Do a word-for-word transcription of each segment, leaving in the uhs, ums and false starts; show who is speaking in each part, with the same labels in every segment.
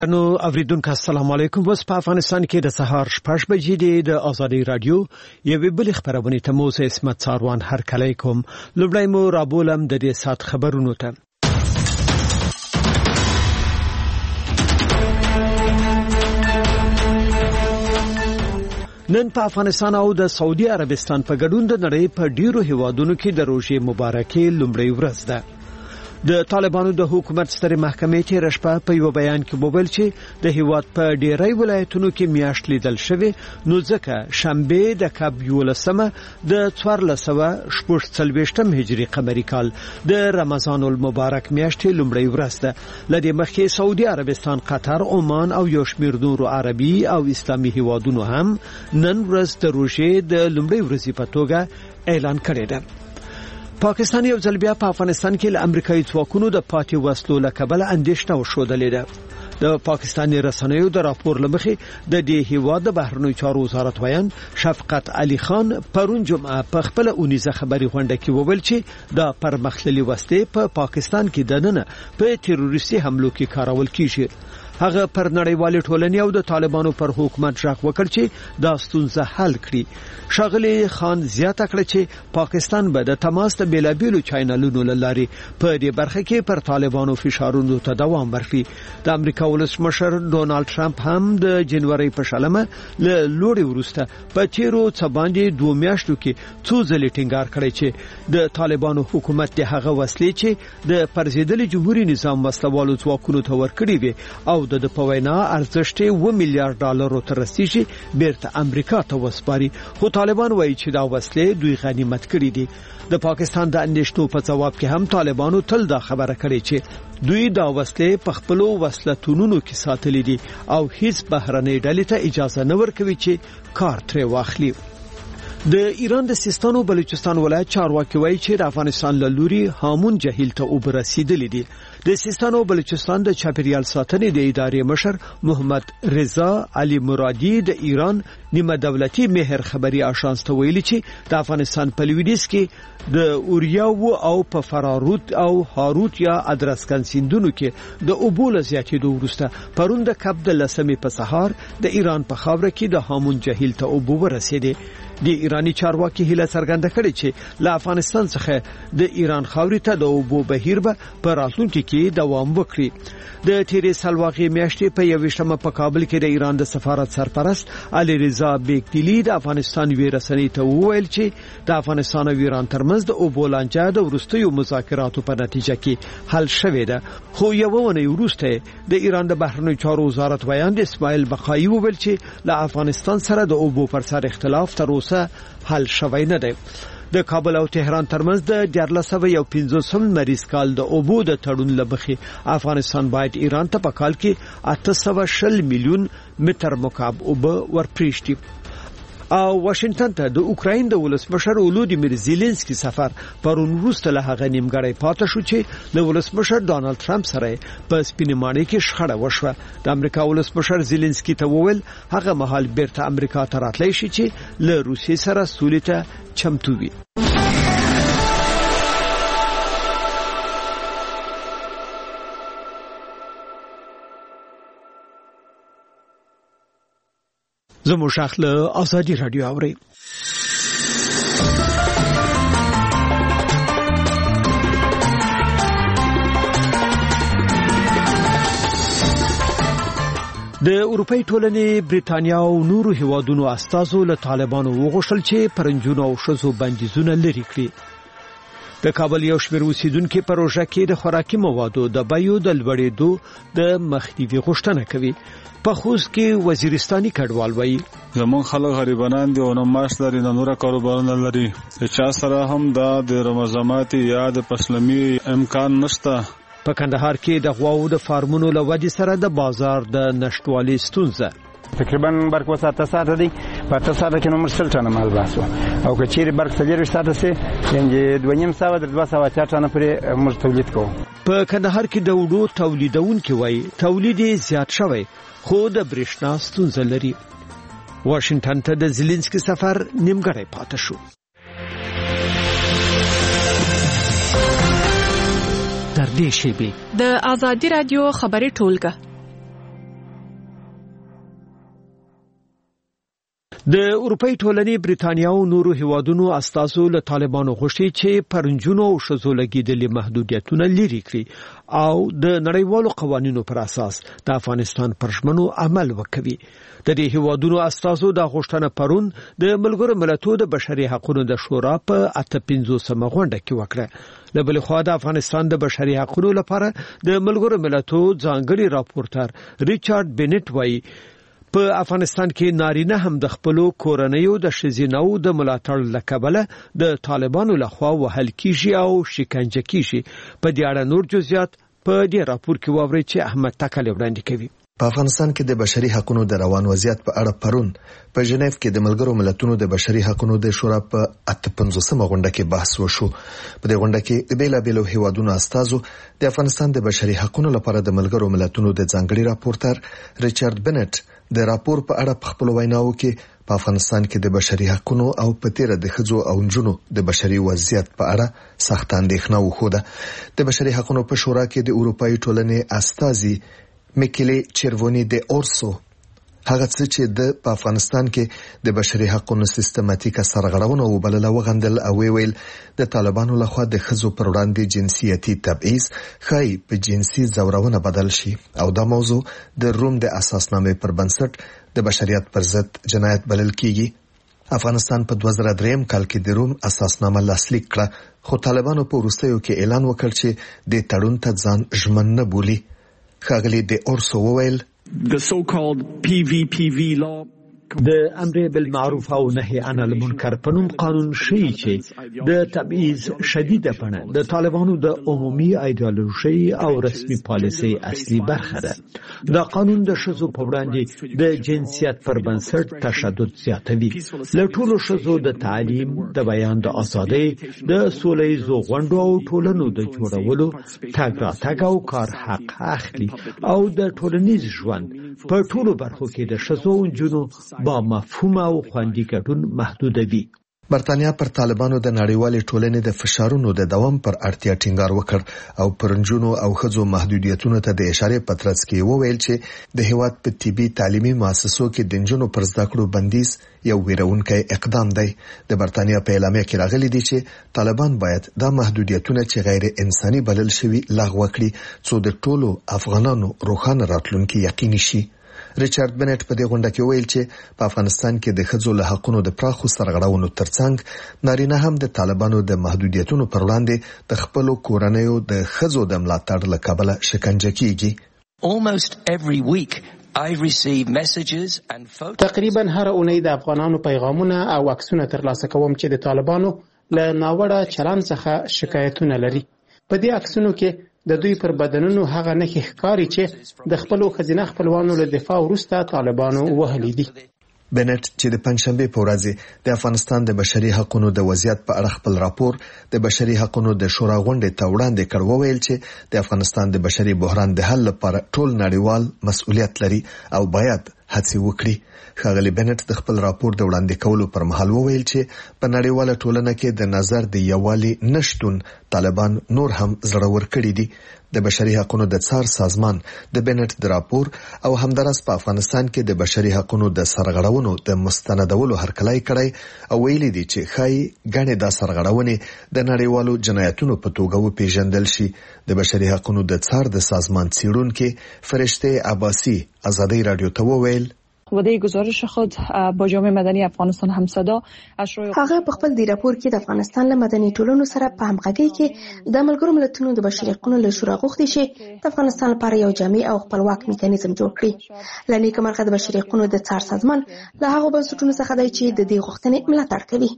Speaker 1: نو اوریدونکو السلام علیکم. وس په افغانستان کې د سهار شپږ بجې د آزادي رادیو یوه بل خبرونه ته مو زه اسمت ساروان هر کله کوم. لومړی مو رابولم د دې سات خبرونو ته. نن په افغانستان او د سعودي عربستان په ګډون د نړۍ په ډیرو هیوادونو کې د روژې مبارکي لومړی ورځ ده. د طالبانو د حکومت ستر محکمې ته رشپه په یو بیان کې وویل چې د هیواد په ډیری ولایتونو کې میاشت لیدل شوی، نو ځکه شنبه د کاب یولسمه د څوارلس سوه شپږ څلوېښتم هجري قمري کال د رمضان المبارک میاشتې لومړی ورځ ده. لدې مخکې سعودي عربستان، قطر، عمان او یو شمېر نورو عربي او اسلامي هیوادونو هم نن ورځ د روژې د لومړۍ ورځې په توګه اعلان کړی ده. پاکستان یو ځل بیا په افغانستان کې له امریکایي ځواکونو د پاتې وسلو له کبله اندېښنه وښودلې ده. د پاکستاني رسنیو د راپور لمخې د دې هیواد د بهرنیو چارو وزارت ویان شفقت علي خان پرون جمعه په خپل اونیزه خبري غونډه کې وویل چې د پرمختللي وسلې په پا پاکستان کې دننه په تروریستي حملو کې کارول کیږي. هغه پر نړیوال ټولنې او د طالبانو پر حکومت ژغ وکړ چې دا ستونزه حل کړي. شاغلی خان زیاته کړه چې پاکستان به د تماس د بیلابیلو چینلونو لاري په دې برخه کې پر طالبانو فشارونو ته دوام ورکړي. د امریکا ولسمشر ډونالد ټرمپ هم د جنوري په شلمه له لوړې وروسته په تیرو څه باندې دوه میاشتو کې څو ځلې ټینګار کړی چې د طالبانو حکومت د هغه وسلې چې د پرزیدلي جمهوریت نظام وسلوالو ځواکونو ته ورکړي وي او د په وینا ارزښت و میلیارډ ډالرو ته رسیدي بیرته امریکا ته وسپاري. خو طالبان وایي چې دا وسلې دوی غنیمت کړي دي. د پاکستان د اندېښنو په جواب کې هم طالبانو تل دا خبره کړې چې دوی دا وسلې په خپلو وسلتونونو کې ساتلې دي او هیڅ بهرنۍ ډلې ته اجازه نه ورکوي چې کار ترې واخلي. د ایران د سیستان او بلوچستان ولایت چارواکي وایي چې د افغانستان له لوري هامون جهیل ته اوبه رسیدلې دي. د سیستان او بلوچستان د چاپیریال ساتنې د ادارې مشر محمد رضا علي مرادي د ایران نیمه دولتي مهر خبري آژانس ته ویلي چې د افغانستان په لویدیځ کې د اوریاو او په فراروت او هاروت یا ادرسکن سیندونو کې د اوبو له زیاتېدو وروسته پرون د کب د لسمې په سهار د ایران په خاوره کې د هامون جهیل ته اوبه ورسېدې. د ایرانی چارواکي هیله څرګنده کړې چې له افغانستان څخه د ایران خاورې ته د اوبو بهیر به په راتلونکي کې دوام وکړي. د تیرې سلواغې میاشتې په یوویشتمه په کابل کې د ایران د سفارت سرپرست علي رضا بیگدیلی د افغانستان وی رسنۍ ته وویل چې د افغانستان او ایران ترمنځ د اوبو لانجه د وروستیو مذاکراتو په نتیجه کې حل شوې ده. خو یو ونه وروسته د ایران د بهرنیو چارو وزارت ویان اسماعیل بقایي وویل چې له افغانستان سره د اوبو پر سر اختلاف تر اوسه حل شوی نه دی. د کابل او تهران ترمنځ د دیارلس سوه یو پنځوسم مریض کال د اوبو د تړون لبخي افغانستان باید ایران ته په کال کې اته سوه شل میلیون متر مکعب اوبه ورپریږدي. او واشنگټن ته د اوکراین د ولسمشر ولودیمیر زيلنسکي سفر پرون وروسته له هغه نیمګړی پاتې شو چې د ولسمشر ډونالد ټرمپ سره په سپینمانه کې شخړه وشوه. د امریکا ولسمشر زيلنسکي ته وویل هغه مهال بیرته امریکا ته راتلی شي چې له روسیې سره سولې ته چمتو وي. زمو شاخله آزادی رادیو اوري. د اروپای ټولنې بریتانیا او نورو هیوادونو استازو له طالبانو وغوښتل چې پرنجونو او شذو بندیزونه لري کړي. د کابل یو شمېر اوسیدونکو پروژه کې د خوراکي موادو د بیو د لوړېدو د مخنیوي غوښتنه کوي. په خوست کې وزیرستاني کډوال وایي
Speaker 2: زمون خلک غریبانان دي او نو معاش لري، نه نور کاروبارونه لري. چا سره هم دا د رمضاناتي یا د پسلمي امکان نشته.
Speaker 1: په کندهار کې د غواو د فارمونو له وجې سره د بازار د نشټوالي ستونزه
Speaker 3: تقریبا برق وساته ساته دی په تاسو سره کې نو مرسل ټانه مال باسو او کچېری برق سلیری ساته سي یعنی دوه نیم ساعت د دوه ساعت ټانه پرې موږ تولید کوو.
Speaker 1: په کندهار کې د وډو تولیدونکو وایي تولید زیات شوی خو د برېښنا ستونزه لري. واشنگټن ته د زيلنسکي سفر نیمګړی پاتې شو.
Speaker 4: در دې شیبې د آزادی رادیو خبري ټولګه
Speaker 1: د اروپای ټولنې بریتانیا او نورو هیوادونو استازو له طالبانو غوښتي چې پرنجونو او ښځو لګیدلي محدودیتونه لرې کړي او د نړیوالو قوانینو پر اساس د افغانستان پر ژمنو عمل وکړي. د دې هیوادونو استازو د غوښتنه پرون د ملګرو ملتونو د بشري حقوقو د شورا په اته پنځوسمه غونډه کې وکړه. له بل خوا د افغانستان د بشري حقوقو لپاره د ملګرو ملتونو ځانګړي راپورټر ریچارډ بینټ وایي په افغانستان کې نارینه هم د خپلو کورنیو د ښځینو د ملاتړ لکبله د طالبانو لخوا وهل کیږي او شکنجه کیږي. په دې اړه نور جزئیات په دې راپور کې واورئ چې احمد تکل وړاندې کوي.
Speaker 4: په افغانستان کې د بشري حقوقو د روان وضعیت په اړه پرون په ژنیف کې د ملګرو ملتونو د بشري حقوقو د شورا په اته پنځوسمه غونډه کې بحث وشو. په دې غونډه کې د بیلابیلو هیوادونو استازو د افغانستان د بشري حقوقو لپاره د ملګرو ملتونو د ځانګړي راپورټر ریچارډ بینټ د راپور په اړه په خپل ویناو کې په افغانستان کې د بشري حقوقو او په تیر د ښځو او نجونو د بشري وضعیت په اړه سخت اندېښنه وښوده. د بشري حقوقو په شورا کې د اروپای ټولنې استازي میکیلی چیروونی د اورسو هغه څه چې د په افغانستان کې د بشري حقوقو سیستماتیکه سرغړونه وبلله وغندل او ویل د طالبانو لخوا د ښځو پر وړاندې جنسیتي تبعیض خای په جنسي زورونه بدل شي او دا موضوع د روم د اساسنامې پر بنسټ د بشریت پر ضد جنایت بلل کیږي. افغانستان په دوه زره درې کال کې د روم اساسنامه لاسلیک کړه، خو طالبانو په وروستیو کې اعلان وکړ چې د تړون ته ځان ژمن نه بولي. ښاغلي د اورسو وویل
Speaker 5: The so-called P V P V law
Speaker 1: د امر بالمعروف او نهي عن المنکر په نوم قانون شي چې د تبعیض شدیده بڼه د طالبانو د عمومي ایدئولوژي او رسمي پالیسي اصلي برخه ده. دا قانون د ښځو په وړاندې د جنسیت پر بنسټ تشدد زیاتوي. له ټولو ښځو د تعلیم، د بیان د ازادۍ، د سولهییزو غونډو او ټولنو د جوړولو تګ راتګ او کار حق اخلي او د ټولنیز ژوند په ټولو برخو کې د ښځو او نجونو با مفهوم او خوندي ګډون محدودوي.
Speaker 4: برتانیا پر طالبانو د نړیوالې ټولنې د فشارونو د دوام پر اړتیا ټینګار وکړ او پرنجونو او خځو محدودیتونو ته د اشارې پترڅ کې وویل چې د هیواد په طبي تعلیمي مؤسسو کې د نجونو پر زده کړو بندیز یو ویرونکی اقدام دی. د برتانیا په اعلامیه کې راغلي دي چې طالبان باید دا محدودیتونه چې غیر انساني بلل شوي لغوه کړي څو د ټولو افغانانو روښانه راتلونکي یقیني شي. ریچارډ بینټ په دې غونډه کې ویل چې په افغانستان کې د ښځو له حقوقو د پراخو سرغړونو ترڅنګ نارینه هم د طالبانو د محدودیتونو پر وړاندې د خپل کورنیو د ښځو د ملاتړ له کبله شکنجه کیږي.
Speaker 6: Almost every week I receive messages and photos.
Speaker 7: تقریبا هر اونۍ د افغانانو پیغامونه او عکسونه ترلاسه کوم چې د طالبانو له ناوړه چلند څخه شکایتونه لري. په دې عکسونو کې د دوی پر بدنونو هغه نښې ښکاري چې د خپلو ښځینه خپلوانو له دفاع وروسته طالبانو وهلي دي.
Speaker 4: بینټ چې د پنځشنبه په ورځ د افغانستان د بشري حقوقو د وضعیت په اړه خپل راپور د بشري حقوقو د شورا غونډې ته وړاندې کړ، وویل چې د افغانستان د بشري بحران د حل لپاره ټول نړیوال مسؤلیت لري او باید هڅه وکړي. ښاغلي بینټ د خپل راپور د وړاندې کولو پر مهال وویل چې په نړیواله ټولنه کې د نظر د یووالي نشټون طالبان نور هم زړور کړي دي. د بشري حقوقو د څار سازمان د بینټ د راپور او همدارس په افغانستان کې د بشري حقوقو د سرغړونو د مستندولو هرکلی کړی او ویلي دي چې خای غنې د سرغړونې د نړیوالو جنایتونو په توګه وپیژندل شي. د بشري حقوقو د څار د سازمان څیړونکو فرشته عباسی آزادی رادیو ته وویل
Speaker 8: و در گزارش خود با جامعه مدنی افغانستان همصدا
Speaker 9: هغه په خپل دی راپور کې د افغانستان له مدني ټولنو سره په همغږي کې د ملګرو ملتونو د بشري حقوقو له شورا غوښتي چې د افغانستان لپاره یو جامع او خپلواک میکانیزم جوړ کړي. لنی کمرغه د بشري حقوقو د څار سازمان له هغو بنسټونو څخه دی چې د دې غوښتنې ملاتړ کوي.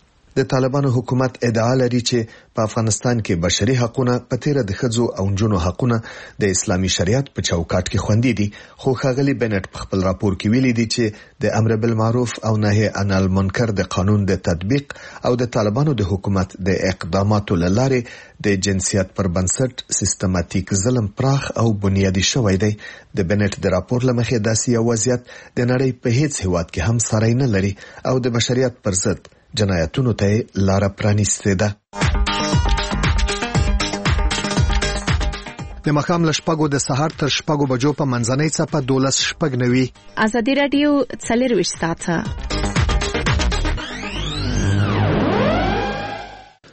Speaker 4: د طالبانو حکومت ادعا لري چې په افغانستان کې بشري حقوقونه په تیر د ښځو او نجونو حقوقونه د اسلامي شریعت په چوکاټ کې خوندي دي. خو ښاغلي بینټ په خپل راپور کې ویلي دي چې د امر بالمعروف او نهي عن المنکر د قانون د تطبیق او د طالبانو د حکومت د اقداماتو لاره د جنسیت پر بنسټ سیستماتیک ظلم پراخ او بنیادی شوی دی. د بینټ د راپور لمخې داسې یو وضعیت د نړۍ په هیڅ هیواد کې هم ساری نه لري او د بشریت پر ضد جنایتونو ته لار پرانیستې ده. د مخام لشپګو د سهار تر شپګو بجو په منځنۍ څپه دولس شپږ نوي
Speaker 10: ازادي رادیو څلور وشت ساعته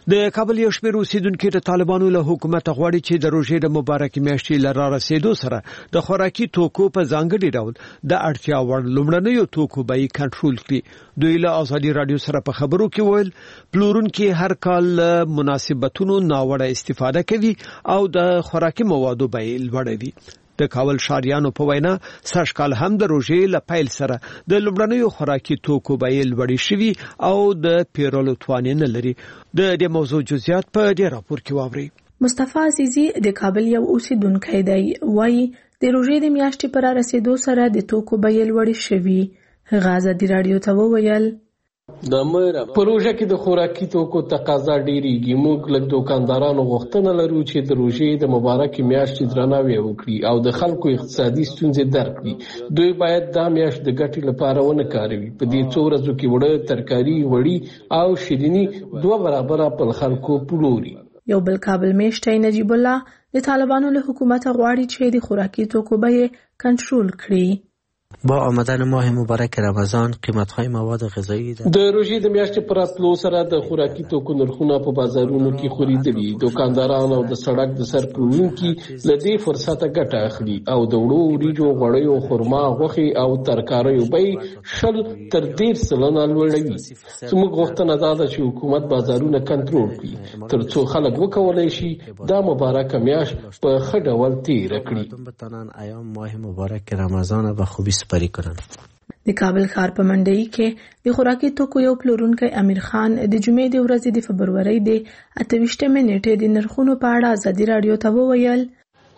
Speaker 1: د کابل یو شمېر اوسیدونکو د طالبانو له حکومت غواړي چې د روژې د مبارکي میاشتې له را رسیدو سره د خوراکي توکو په ځانګړي ډول د اړتیا وړ لومړنیو توکو بیې کنټرول کړي. دوی له ازادي رادیو سره په خبرو کې ویل پلورونکي هر کال مناسبتونو ناوړه استفاده کوي او د خوراکي موادو بیې لوړوي. د کابل شاریانو په وینا سږ کال هم د روژې له پیل سره د لومړنیو خوراکي توکو بیې لوړې شوي او د پیرلو توان نه لري. د دې موضوع جزئیات په دې راپور کې واورئ.
Speaker 10: مصطفی عزیزی د کابل یو اوسیدونکی دی، وایي د روژې د میاشتې پر رسیدو سره د توکو بیې لوړې شوي. هغه ازادي رادیو ته وویل
Speaker 11: د مېره پروژه کې د خوراکي توکو تقاضا ډېریږي. موږ له دوکاندارانو غوښتنه لرو چې د روژې د مبارکي میاشتې درناوی وکړي او د خلکو اقتصادي ستونزې درک کړي. دوی باید دا میاشت د ګټې لپاره ونه کاروي. په دې څو ورځو کې وړه، ترکاري، وړي او شیریني دوه برابره په خلکو پلوري.
Speaker 10: یو بل کابل میشتي نجیب الله د طالبانو له حکومت غواړي چې د خوراکي توکو بیې کنټرول کړي.
Speaker 12: با آمدن ماه مبارک رمضان قیمت‌های مواد غذایی
Speaker 11: د روژې د میاشتې پر راتلو سره د خوراکي توکو نرخونه په بازارونو کې خوریدلي. دوکانداران او د سړک د سر پلورونکي له دې فرصته ګټه اخلي او د وړو وریجو، غوړیو، خرما، غوښې او ترکاریو بیې شل تر ډېر سلنه لوړوي. زموږ غوښتنه دا ده چې حکومت بازارونه کنټرول کړي تر څو خلک وکولای شي دا مبارکه میاشت په ښه ډول تېره کړي.
Speaker 12: ایام ماه مبارک رمضان به خوبی سپری کنن.
Speaker 10: د کابل ښار په منډي کې د خوراکي توکو یو پلورونکی امیر خان د جمعې د ورځې د فبرورۍ د اته ویشتمې نیټې د نرخونو په اړه ازادي رادیو ته وویل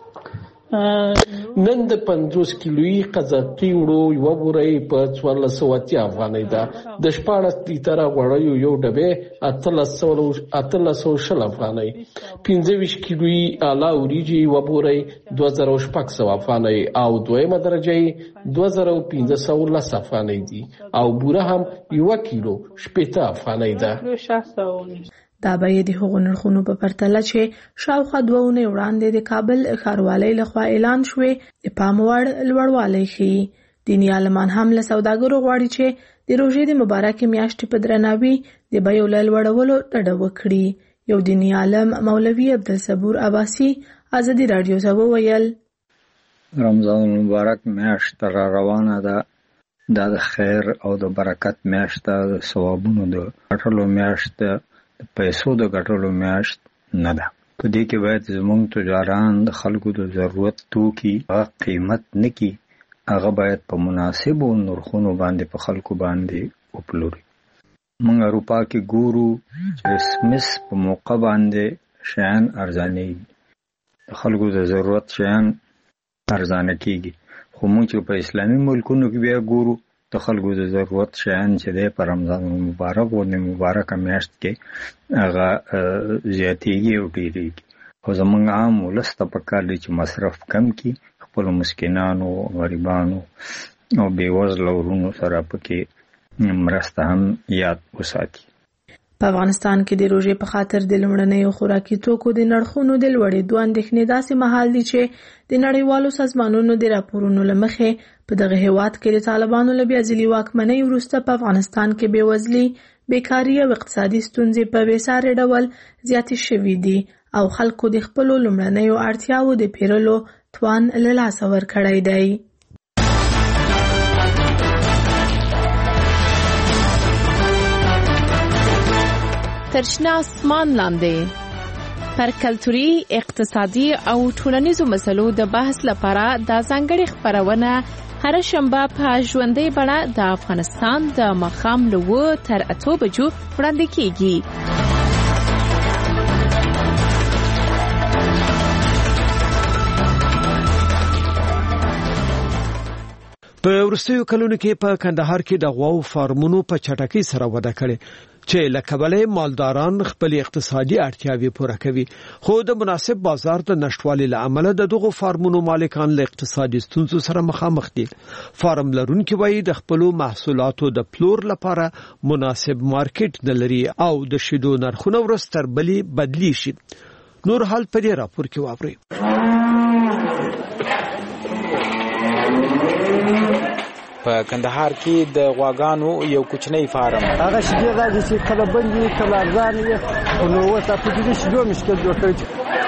Speaker 11: نن د پنځوس کیلویي قزاقي وړو یوه بورۍ په څوارلس سوه اتیا افغانۍ ده. د شپاړس لیتره غوړیو یو ډبې اتلس سوه شل افغانۍ. پنځه ویشت کیلویي اعلی وریجې یوه بورۍ دوه زره شپږ سوه افغانۍ او دویمه درجه یې دوه زره پنځه سوه لس افغانۍ دي او بوره هم یوه کیلو شپېته افغانۍ ده.
Speaker 10: دا بیې د هغو نرخونو په پرتله چې شاوخوا دوه اونۍ وړاندې د کابل ښاروالۍ لخوا اعلان شوې د پام وړ لوړوالی ښیي. دیني عالمان هم له سوداګرو غواړي چې د روژې د مبارکې میاشتې په درناوي د بیو له لوړولو ډډه وکړي. یو دیني عالم مولوي عبدالصبور عباسي ازادي رادیو ته وویل
Speaker 13: رمضان مبارک میاشت را روانه ده. دا د خیر او د برکت میاشت ده، د ثوابونو د ګټلو میاشت ده، د پیسو د ګټلو میاشت نه ده. په دې کې باید زموږ تجاران د خلکو د ضرورت توکي هغه قیمت نه کړي، هغه باید په مناسبو نرخونو باندې په خلکو باندې وپلوري. موږ اروپا کې ګورو چې کرسمس په موقع باندې شیان ارزانېږي، د خلکو د ضرورت شیان ارزانه کېږي. خو موږ چې په اسلامي ملکونو کې بیا ګورو د خلکو د ضرورت شیان چې دی په رمضان مبارک او د مبارکه میاشت کې هغه زیاتېږي او ډېرېږي. خو زموږ عام ولس ته پکار دی چې مصرف کم کړي، خپلو مسکینانو، غریبانو او بېوزله ورونو سره پکې مرسته هم یاد وساتي.
Speaker 10: په افغانستان کې د روژې په خاطر د لومړنیو خوراکي توکو د نرخونو د لوړېدو اندېښنې داسې مهال دي چې د نړیوالو سازمانونو د راپورونو له مخې په دغه هیواد کې د طالبانو له بیا ځلي واکمنۍ وروسته په افغانستان کې بېوزلي، بیکاري او اقتصادي ستونزې په بېساري ډول زیاتې شوي دي او خلکو د خپلو لومړنیو اړتیاوو د پیرلو توان له لاسه ورکړی دی.
Speaker 14: ترشنا اسمان لاندې پر کلتوري، اقتصادي او ټولنیزو مسلو د بحث لپاره د ځانګړي خبرونه هر شنبه په ژوندۍ بڼه د افغانستان د ماښام له اوه تر اتو بجو وړاندې کیږي.
Speaker 1: په وروستیو کلونو کې په کندهار کې د غواو فارمونو په چټکۍ سره وده کړې چې له کبله مالداران خپل اقتصادي اړتیاوې پوره کوي. خو د مناسب بازار د نشټوالي له امله د دغو فارمونو مالکان له اقتصادي ستونزو سره مخامخ دي. فارم لرونکي وایي د خپل محصولاتو د پلور لپاره مناسب مارکیټ نه لري او د شیدو نرخونه ورځ تر بلې بدلی شي. نور حال په دې راپور کې واورئ.
Speaker 15: په کندهار کې د غواګانو یو کوچنی فارم
Speaker 3: هغه شیدې راځي چې کله بندي کله ارزان وي نو وته په دې شیدو مشکل جوړ کړی.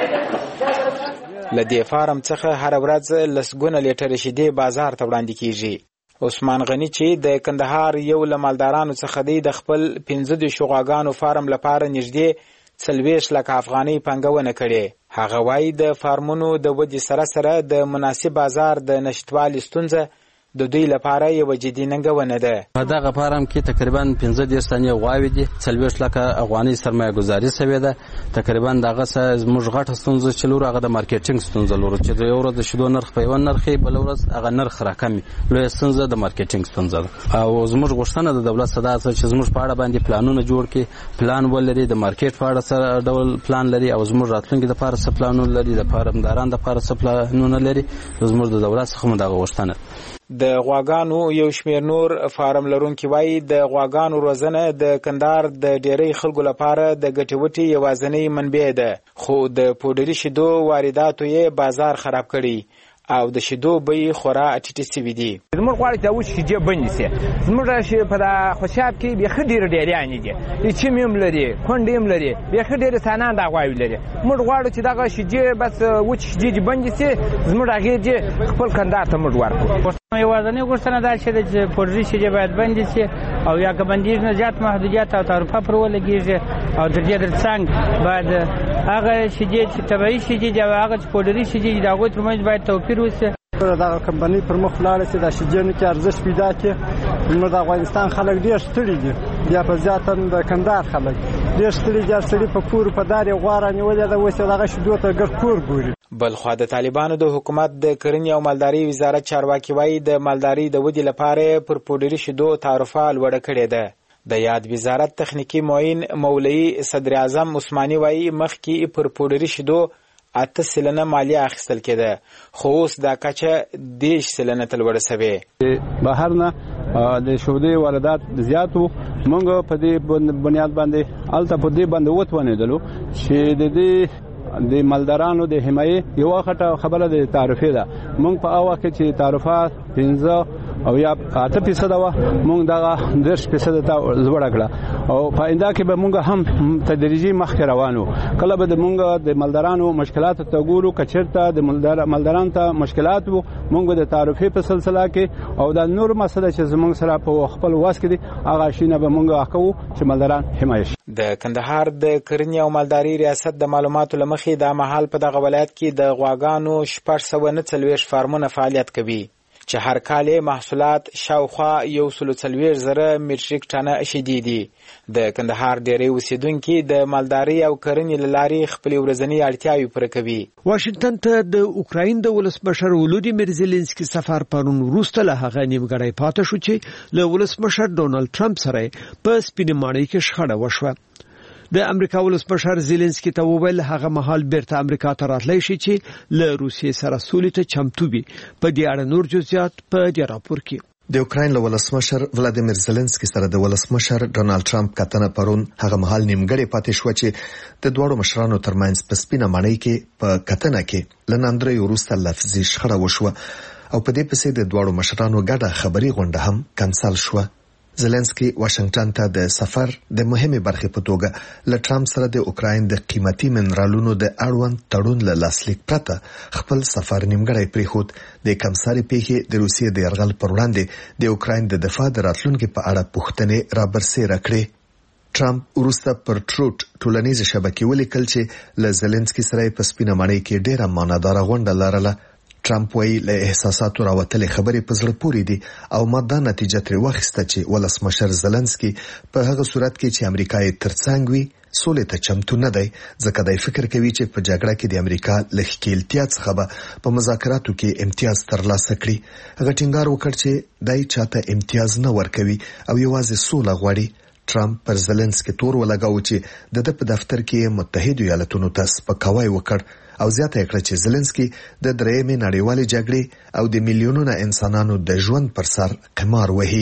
Speaker 15: لدې فارم څخه هر ورځ لسګونه لیټر شیدې بازار ته وړاندې کیږي. عثمان غنی چې د کندهار یو لمالدارانو څخه دی د خپل پنځه د شغاګانو فارم لپاره نږدې څلوېښت لک افغانۍ پانګونه کړې. هغه وایي د فارمونو د ودې سره سره د مناسب بازار د نشټوالي ستونزه د دوی لپاره یو جدي ننګونه ده.
Speaker 16: په دغه فارم کې تقریبا پنځه دېرش تنې غواوې دي، څلوېښت لکه افغانۍ سرمایه ګزاري سوې ده. تقریبا دغه زموږ غټه ستونزه چې لرو هغه د مارکیټینګ ستونزه لرو چې د یو ورځ د شیدو نرخ په یوه نرخ وي، بله ورځ هغه نرخ راکمي. لویه ستونزه د مارکیټینګ ستونزه ده او زموږ غوښتنه د دولت څخه ده چې زموږ په اړه باندې پلانونه جوړ کړي، پلان ولري، د مارکیټ په اړه څه ډول پلان لري او زموږ راتلونکي دپاره څه پلانونه لري، د فارمدارانو دپاره څه پلانونه لري. زموږ د دولت څخه مو دغه غوښتنه.
Speaker 15: د غواګانو یو شمیر نور فارم لرونکي وایي د غواګانو روزنه د کندهار د ډېری خلکو لپاره د ګټې وټې یوازینۍ منبع ده، خو د پوډري شیدو وارداتو یې بازار خراب کړي او د شیدو بیې خورا ټیټې سوي دي.
Speaker 17: زموږ غواړي چې اوس شیدې بندې سي. زموږ په خوشاب کې بیخي ډېرې ډېریانې دي، چیم هم لري، کونډې هم لري، بیخي ډېرې سانان دا غواوې لري. موږ غواړو چې دغه شیدې بس وچې شیدې دې بندې سي، زموږ هغې دې خپل کندهار ته موږ ورکړو.
Speaker 3: یوازینۍ غوښتنه دا چې د پوډري شیدې باید بندې سي او یا که بندیږي نه زیات محدودیت او تعرفه پر ولګېږي او تر دې تر څنګ باید هغه شیدې چې طبیعي شیدې دي او هغه چې پوډري شیدې دي د هغوی ترمنځ باید توپیر وسي. دغه کمپنۍ پر مخ ولاړه چې د شیدې کې ارزښت پیدا کړي. زموږ د افغانستان خلک ډېر ستړي دي، بیا په زیاته د کندهار خلک ډېر ستړي دي. سړي په کور په دار یې غوا رانیولې ده، اوس یې دغه شیدو ته ګډ کور ګوري.
Speaker 15: بلخوا د طالبانو د حکومت د کرنې او مالدارۍ وزارت چارواکي وایي د مالدارۍ د ودې لپاره پر پوډري شیدو تعرفه لوړه کړې ده. د یاد وزارت تخنیکی معین مولوي صدر اعظم عثماني وایي مخکې پر پوډري شیدو اته سلنه مالیه اخیستل کېده، خو اوس دا کچه دېرش سلنه ته لوړه سوې.
Speaker 3: بهر نه د شودې واردات زیات وو. موږ په دې بنیاد باندې هلته په دې باندې وتوانېدلو چې د دې د مالدارانو د حمایې یوه خټه خبره د تعرفې ده. موږ په هغه وخت کې چې تعرفه پنځه او یا اته فیصده وه، موږ دغه دېرش فیصده ته لوړه کړه او په آینده کې به موږ هم تدریجي مخکې روان وو. کله به د موږ د مالدارانو مشکلاتو ته ګورو، که چېرته د مالدارانو ته مشکلات وو، موږ به د تعرفې په سلسله کې او د نور مسله چې زموږ سره په خپل واس کې دي هغه شیونه به موږ کوو چې مالداران حمایه شي.
Speaker 15: د کندهار د کرنې او مالدارۍ ریاست د معلوماتو له مخې دا مهال په دغه ولایت کې د غواګانو شپږ سوه نه څلوېښت فارمونه فعالیت کوي چې هر کال محصولات شاوخوا یو سلو څلوېښت زره میټریک ټنه شیدې دي. د کندهار ډېری اوسیدونکي د مالدارۍ او کرنې له لارې خپلې ورځنۍ اړتیاوې پوره کوي.
Speaker 1: واشنګټن ته د اوکراین د ولسمشر ولودیمیر زيلنسکي سفر پرون وروسته له هغه نیمګړی پاتې شو چې له ولسمشر ډونالد ټرمپ سره په سپینې ماڼۍ کې شخړه وشوه. د امریکا ولسمشر زيلنسکي ته وویل هغه مهال بیرته امریکا ته راتلی شي چې له روسیې سره سولې ته چمتو وي. په دې اړه نور جزئیات په دې راپور کې.
Speaker 4: د اوکراین له ولسمشر ولادیمیر زيلنسکي سره د ولسمشر ډونالد ټرمپ کتنه پرون هغه مهال نیمګړی پاتې شو چې د دوړو مشرانو ترمنځ په سپینه ماڼۍ کې په کتنه کې لناندري وروسته لفظي شخړه وشوه او په دې پسې د دوړو مشرانو ګډه خبري غونډه هم کانسل شوه. زيلنسکي واشنګټن ته د سفر د مهمه برخې په توګه له ټرمپ سره د اوکراین د قیمتي منرالونو د اړوند تړون له لاسلیک پرته خپل سفر نیمګړی پریښود. د کمساري پیښې د روسیې د یرغل پر وړاندې د اوکراین د دفاع د راتلونکو په اړه پوښتنې رابرسېره کړې. ټرمپ وروسته پر ټروټ ټولنیزه شبکې ولیکل چې له زيلنسکي سره په سپینه ماڼۍ کې ډېره معنادار غونډه لرله. ټرمپ وایي له احساساتو راوتلې خبرې په زړه پورې دي او ماده نتیجه ترې واخیسته چې ولسمشر زيلنسکي په هغه صورت کې چې امریکا یې ترڅنګ وي سولې ته چمتو نه دی، ځکه دی فکر کوي چې په جګړه کې د امریکا له ښکېلتیا څخه به په مذاکراتو کې امتیاز ترلاسه کړي. هغه ټینګار وکړ چې دی چاته امتیاز نه ورکوي او یوازې سوله غواړي. ټرمپ پر زيلنسکي تور ولګاو چې د د په دفتر کې متحده ایالاتونو ته سپکاوی وکړ او زیاته کړه چې زيلنسکي د درېیمې نړیوالې جګړې او د میلیونونو انسانانو د ژوند پر سر قمار وهي.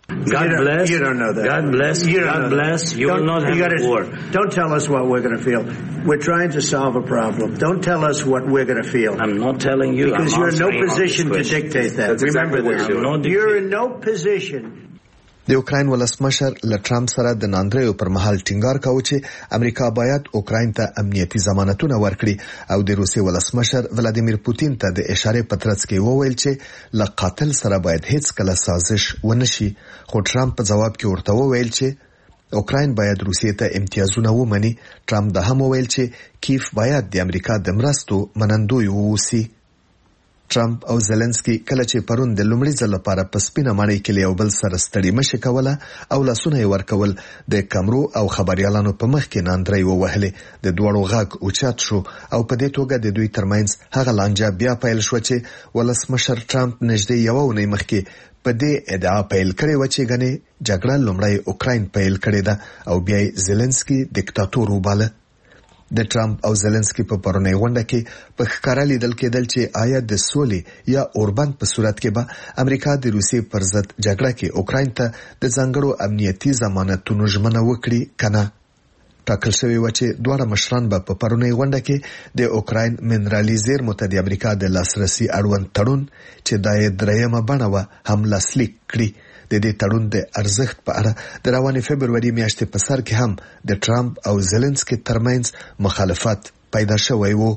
Speaker 18: God bless.
Speaker 19: You don't know that.
Speaker 18: God bless.
Speaker 19: You
Speaker 18: God bless. You will not have a war.
Speaker 19: Don't tell us what we're going to feel. We're trying to solve a problem. Don't tell us what we're going to feel.
Speaker 18: I'm not telling you.
Speaker 19: Because
Speaker 18: I'm
Speaker 19: you're in no position to
Speaker 18: question.
Speaker 19: dictate that.
Speaker 18: That's
Speaker 19: Remember
Speaker 18: exactly
Speaker 19: this. You're in no position.
Speaker 4: د اوکراین ولسمشر له ټرمپ سره د ناندریو پر مهال ټینګار کاوه چې امریکا باید اوکراین ته امنیتي ضمانتونه ورکړي او د روسیې ولسمشر ولادیمیر پوتین ته د اشاره په ترڅ کې وویل چې له قاتل سره باید هیڅ کله سازش ونشي. خو ټرمپ په جواب کې ورته وویل چې اوکراین باید روسیې ته امتیازونه ومني. ټرمپ د هم وویل چې کیف باید د امریکا د مرستو منندوی ووسی. ټرمپ او زيلنسکي کله چې پرون د لومړي ځل لپاره په سپینه ماڼۍ کې له یو بل سره ستړي مشي کوله او لاسونه یې ورکول د کمرو او خبريالانو په مخ کې ناندري ووهلې. د دوړو غاګ اوچات شو او په دې توګه د دوی ترمنځ هغه لانجه بیا پیل شو چې ولسمشر ټرمپ نږدې یو ونې مخکې په دې ادعا پیل کړې و چې غني جګړه لومړی اوکراین پیل کړې ده او بیا زيلنسکي دیکتاتور وباله. د ټرمپ او زيلنسکي په پرونی غونډه کې په ښکارا لیدل کېدل چې آیا د سولې یا اوربند په صورت کې به امریکا د روسیې پر ضد جګړه کې اوکراین ته د ځانګړو امنیتي ضمانتونو ژمنه وکړي کنه. ټاکل شوی و چې دواړه مشران به په پرونی غونډه کې د اوکراین منرالي زیرمو ته د امریکا د لاسرسي اړوند تړون چې د درېیمه بڼه و هم لاسلیک کړي. د دې تړون د ارزښت په اړه د روانې فبرवरी میاشتې په سر کې هم د ټرمپ او زيلنسکي ترمنځ مخالفت پیدا شوی و.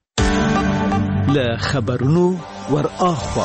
Speaker 1: له خبرونو ور اخوا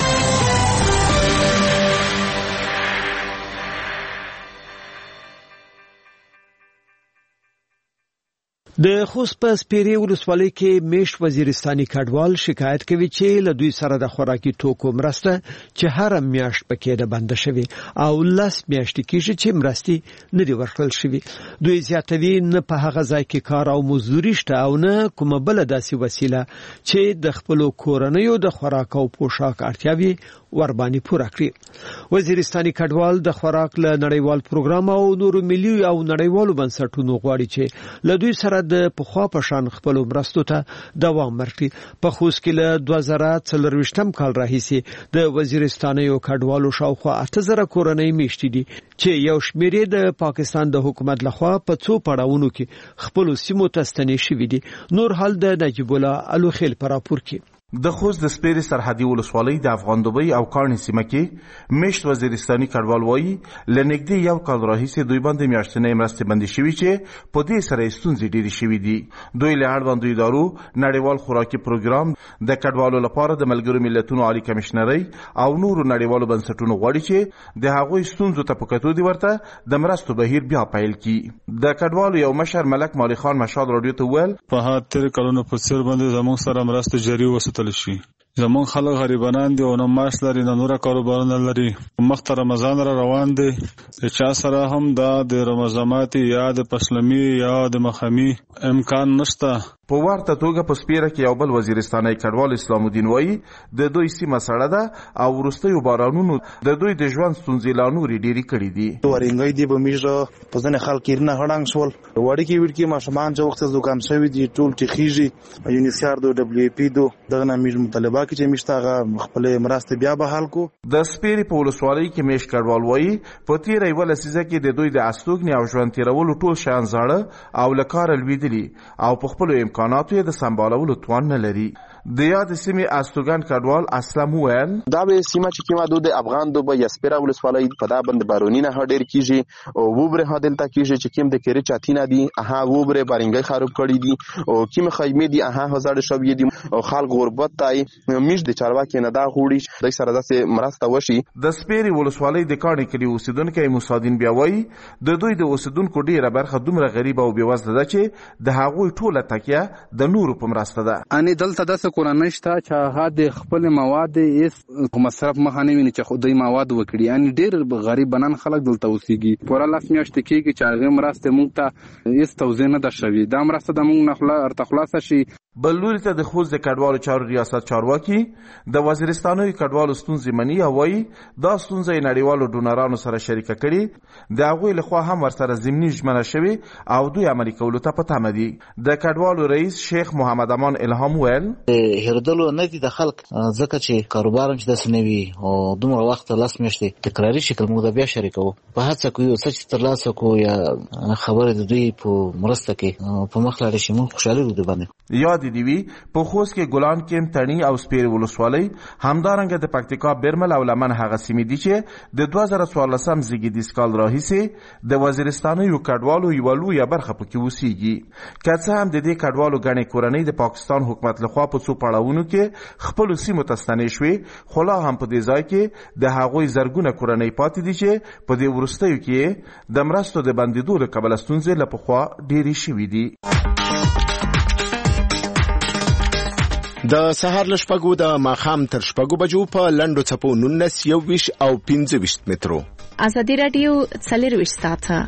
Speaker 1: د خوست په سپیري ولسوالۍ کې میش وزیرستاني کډوال شکایت کوي چې له دوی سره د خوراکي توکو مرسته چې هر میاشت پکې ده بند شوی او لاس میاشتې کېږي چې مرستي نه دی ورکړل شوی. دوی زیاتوي نه په هغه ځای کې کار او مزدوري شته او نه کومه بل داسې وسیله چې د خپل کورنیو د خوراک او پوشاک اړتیاوي وربانی پوره کړي. وزیرستاني کډوال د خوراک له نړیوال پروګرام او نورو ملي او نړیوالو بنسټونو غواړي چې له دوی سره د پخوا په شان خپل مرستو ته دوام ورکړي. په خوست کې له دوه زره څلرويشتم کال راهیسې د وزیرستاني کډوالو شاوخوا اته زره کورنۍ میشتي دي چې یو شمېر د پاکستان د حکومت لخوا په څو پړاوونو کې خپل سیمو ته ستنې شوي دي. نور حال د نجیب الله الوخیل پر راپور کې.
Speaker 20: د خوست د سپیري سرحدي ولسوالۍ د افغان دوبۍ او کاڼي سیمه کې میشت وزیرستاني کډوال وایي لنګدي یو کال راهیسې دوی باندې میاشتنۍ مرستې بندي شوي چې په دې سره ستونزې ډېرې شوي دي. دوی له اړوندو ادارو نړیوال خوراکي پروګرام د کډوالو لپاره د ملګرو ملتونو عالی کمشنرۍ او نورو نړیوالو بنسټونو غواړي چې د هغوی ستونزو ته په کتو دي ورته د مرستو بهیر بیا پیل کړي. د کډوالو یو مشر ملک مالي خان مشال رادیو ته وویل
Speaker 2: په هغه تیر کلونو په څیر باندې زموږ سره مرستې جاري وساتل شي. زمون خلک غریبانان دي او نه معاش لري نه نور کاروبارونه لري. مخته رمضان را روان دي چې سره هم دا د رمضاناتي یا د پسلمي یا د مخامي امکان نشته.
Speaker 20: په ورته توګه په سپیره کې یو بل وزیرستاني کډوال اسلام الدین وایي د دوی سیمه سړه ده او وروستیو بارانونو د دوی د ژوند ستونزې لا نورې ډېرې کړې دي.
Speaker 21: ورنګي دی به میږه په ځنه خلک یې نه هډنګ شول وړي کې وړي ماشومان چې وخت زو کم شوی دي ټول ټیخیږي یونیسیار دو دبليو پی دو دغه نامې مطالبه کې چې مشتاغه خپل مرسته بیا به حل کو.
Speaker 20: د سپیري په ولسوالۍ کې میش کډوال وایي په تیر یو لسیزه کې د دوی د استوګنې او ژوند تیرولو ټول شیان زاړه او لکار لویدلي او په خپل امکاناتو د سمبالولو توان نه لري. د یاد سیمې استوګن کډوال اسلام وویل
Speaker 22: دا به سیمه چې کیما د افغان دوبه یا سپیره ولسوالۍ په دا بند بارونی نه هډیر کیږي او وبره هدل تا کیږي چې کیم د کېری چاتینا دي اها وبره بارنګي خراب کړی دي او کیم خیمه دي اها هزار شوی دي او خلک غربت تای میش د چارواکي نه دا غوړي د سره داسې مرسته وشي.
Speaker 20: د سپیری ولسوالۍ د کاڼي کلی اوسیدونکو موسادین بیاوي د دوی د اوسیدونکو ډیره برخه دومره غریب او بیوزله ده چې د هغوی ټوله تکیه د نورو په مرسته ده.
Speaker 21: ان دلته د کورنۍ شته چې هغه د خپل مواد یې مصرف مخه نه ویني چې خدای مواد وکړي. ان ډېر غریب بنان خلک دلته اوسېږي. پوره لاس میاشتې کېږي چې هغه مرسته موږ ته هیڅ توضیح نه ده شوې. دا مرسته د موږ نه خلا ارته خلاصه شي.
Speaker 20: بل لوري ته د خوست د کډوالو چارو ریاست چارواکي د وزیرستانوي کډوالو ستونزې مني او وایي دا ستونزه یې نړیوالو ډونرانو سره شریکه کړي د هغوی لخوا هم ورسره ضمني ژمنه شوې او دوی عملي کولو ته په تمه دي. د کډوالو رئیس شیخ محمد امان الهام ویل
Speaker 5: هیردلو نه دي د خلک ځکه چې کاروبار هم چې داسې نه وي او دومره وخت لاس میاشتې تکراري شکل موږ د بیا شریکوو په هڅه کوو یو څه چې ترلاسه کړو یا خبرې د دوی په مرسته کې په مخ لاړې شي. موږ خوشحاله یو د باندې.
Speaker 20: یاد دې وي په خوست کې ګلان کیم تڼي او سپیرې ولسوالۍ همدارنګه د پکتیکا برمل او لمن هغه سیمې دي چې د دوه زره څوارلسم زیږدیز کال راهیسې د وزیرستانیو کډوالو یوه لویه برخه پکې اوسېږي. که څه هم د دې کډوالو ګڼې کورنۍ د پاکستان حکومت لخوا په څو پړاوونو کې خپلو سیمو ته ستنې شوې، خو لا هم په دې ځای کې د هغوی زرګونه کورنۍ پاتې دي چې په دې وروستیو کې د مرستو د بندېدو له کبله ستونزې له پخوا ډېرې شوي دي.
Speaker 6: د سهار له شپږو د ماښام تر شپږو بجو په لنډو څپو نولس یوویشت او پنځه ویشت مترو.
Speaker 14: ازادي راډیو څلرویشت ساعته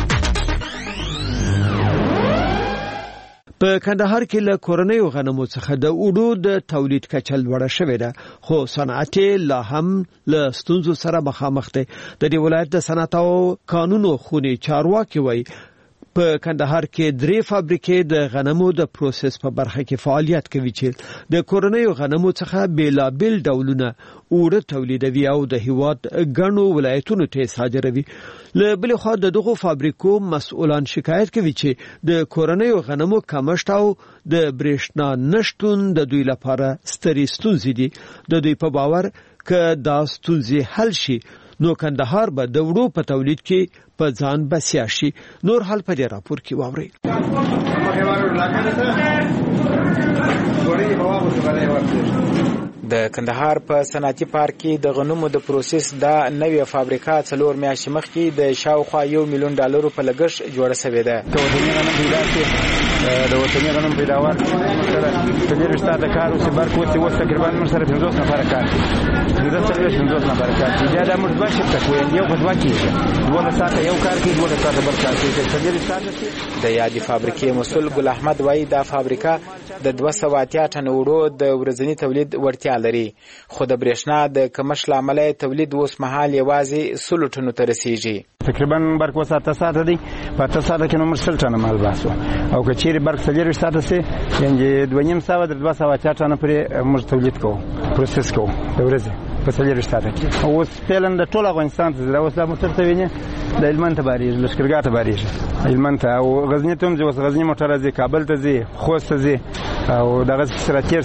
Speaker 1: په کندهار کې له کورنیو غنمو څخه د اوړو د تولید کچه لوړه شوې ده، خو صنعت لا هم له ستونزو سره مخامخ دی. د دې ولایت د صنعت او قانونو خونې چارواکي وایي په کندهار کې درې فابریکې د غنمو د پروسس په برخه کې فعالیت کوي چې د کورنیو غنمو څخه بیلابیل ډولونه اوړه تولیدوي او د هیواد ګڼو ولایتونو ته صادروي. له بلې خوا د دغو فابریکو مسؤلان شکایت کوي چې د کورنیو غنمو کمښت او د برېښنا نشتون د دوی لپاره سترې ستونزې دي. د دوی په باور که دا ستونزې حل شي نو کندهار به د وړو په تولید کې په ځان بسیا شي. نور حال په دې راپور کې واورئ.
Speaker 15: د کندهار په صنعتي پارک کې د غنمو د پروسس د نوې فابریکه څلور میاشتې مخکې د شاوخوا یو میلیون ډالرو په لګښت جوړه شوې ده.
Speaker 17: د وطني غنم پیداوار سره په دې رشته د کار اوسې برق اوسې اوس تقریبا موږ سره پنځوس نفره کار کوي. پنځه څلوېښت پنځوس نفره کار کوي. بیا دا موږ دوه شفته کوو، یو په دوه کېږي، دولس ساعته یو کار کوي، دولس ساعته بل کار کوي. په دې رشته
Speaker 15: د یادې فابریکې مسؤل ګل احمد وایي دا فابریکه د دوه سوه اتیا ټنه اوړو د ورځني تولید وړتیا لري، خو د برېښنا د کمښت له امله تولید اوس مهال یوازې سلو ټنو ته رسیږي.
Speaker 17: تقریبا برق اوس اته ساعته دی، په اته ساعته کې نو موږ سل ټنه مال باسو، او که چیرې برق څلېرویشت ساعته سي یعنې دوه نیم سوه تر دوه سوه اتیا ټنه پورې موږ تولید کوو، پروسس کوو د ورځې په څلېرویشت ساعته کې. اوس فعلا د ټول افغانستان ته ځي، اوس دا موټر ته وینې د هلمند ته بارېږي، لښکرګاه ته بارېږي، هلمند ته او غزني ته هم ځي. اوس غزني موټر ځي، کابل ته ځي، خوست ته ځي، او دغه سره تېر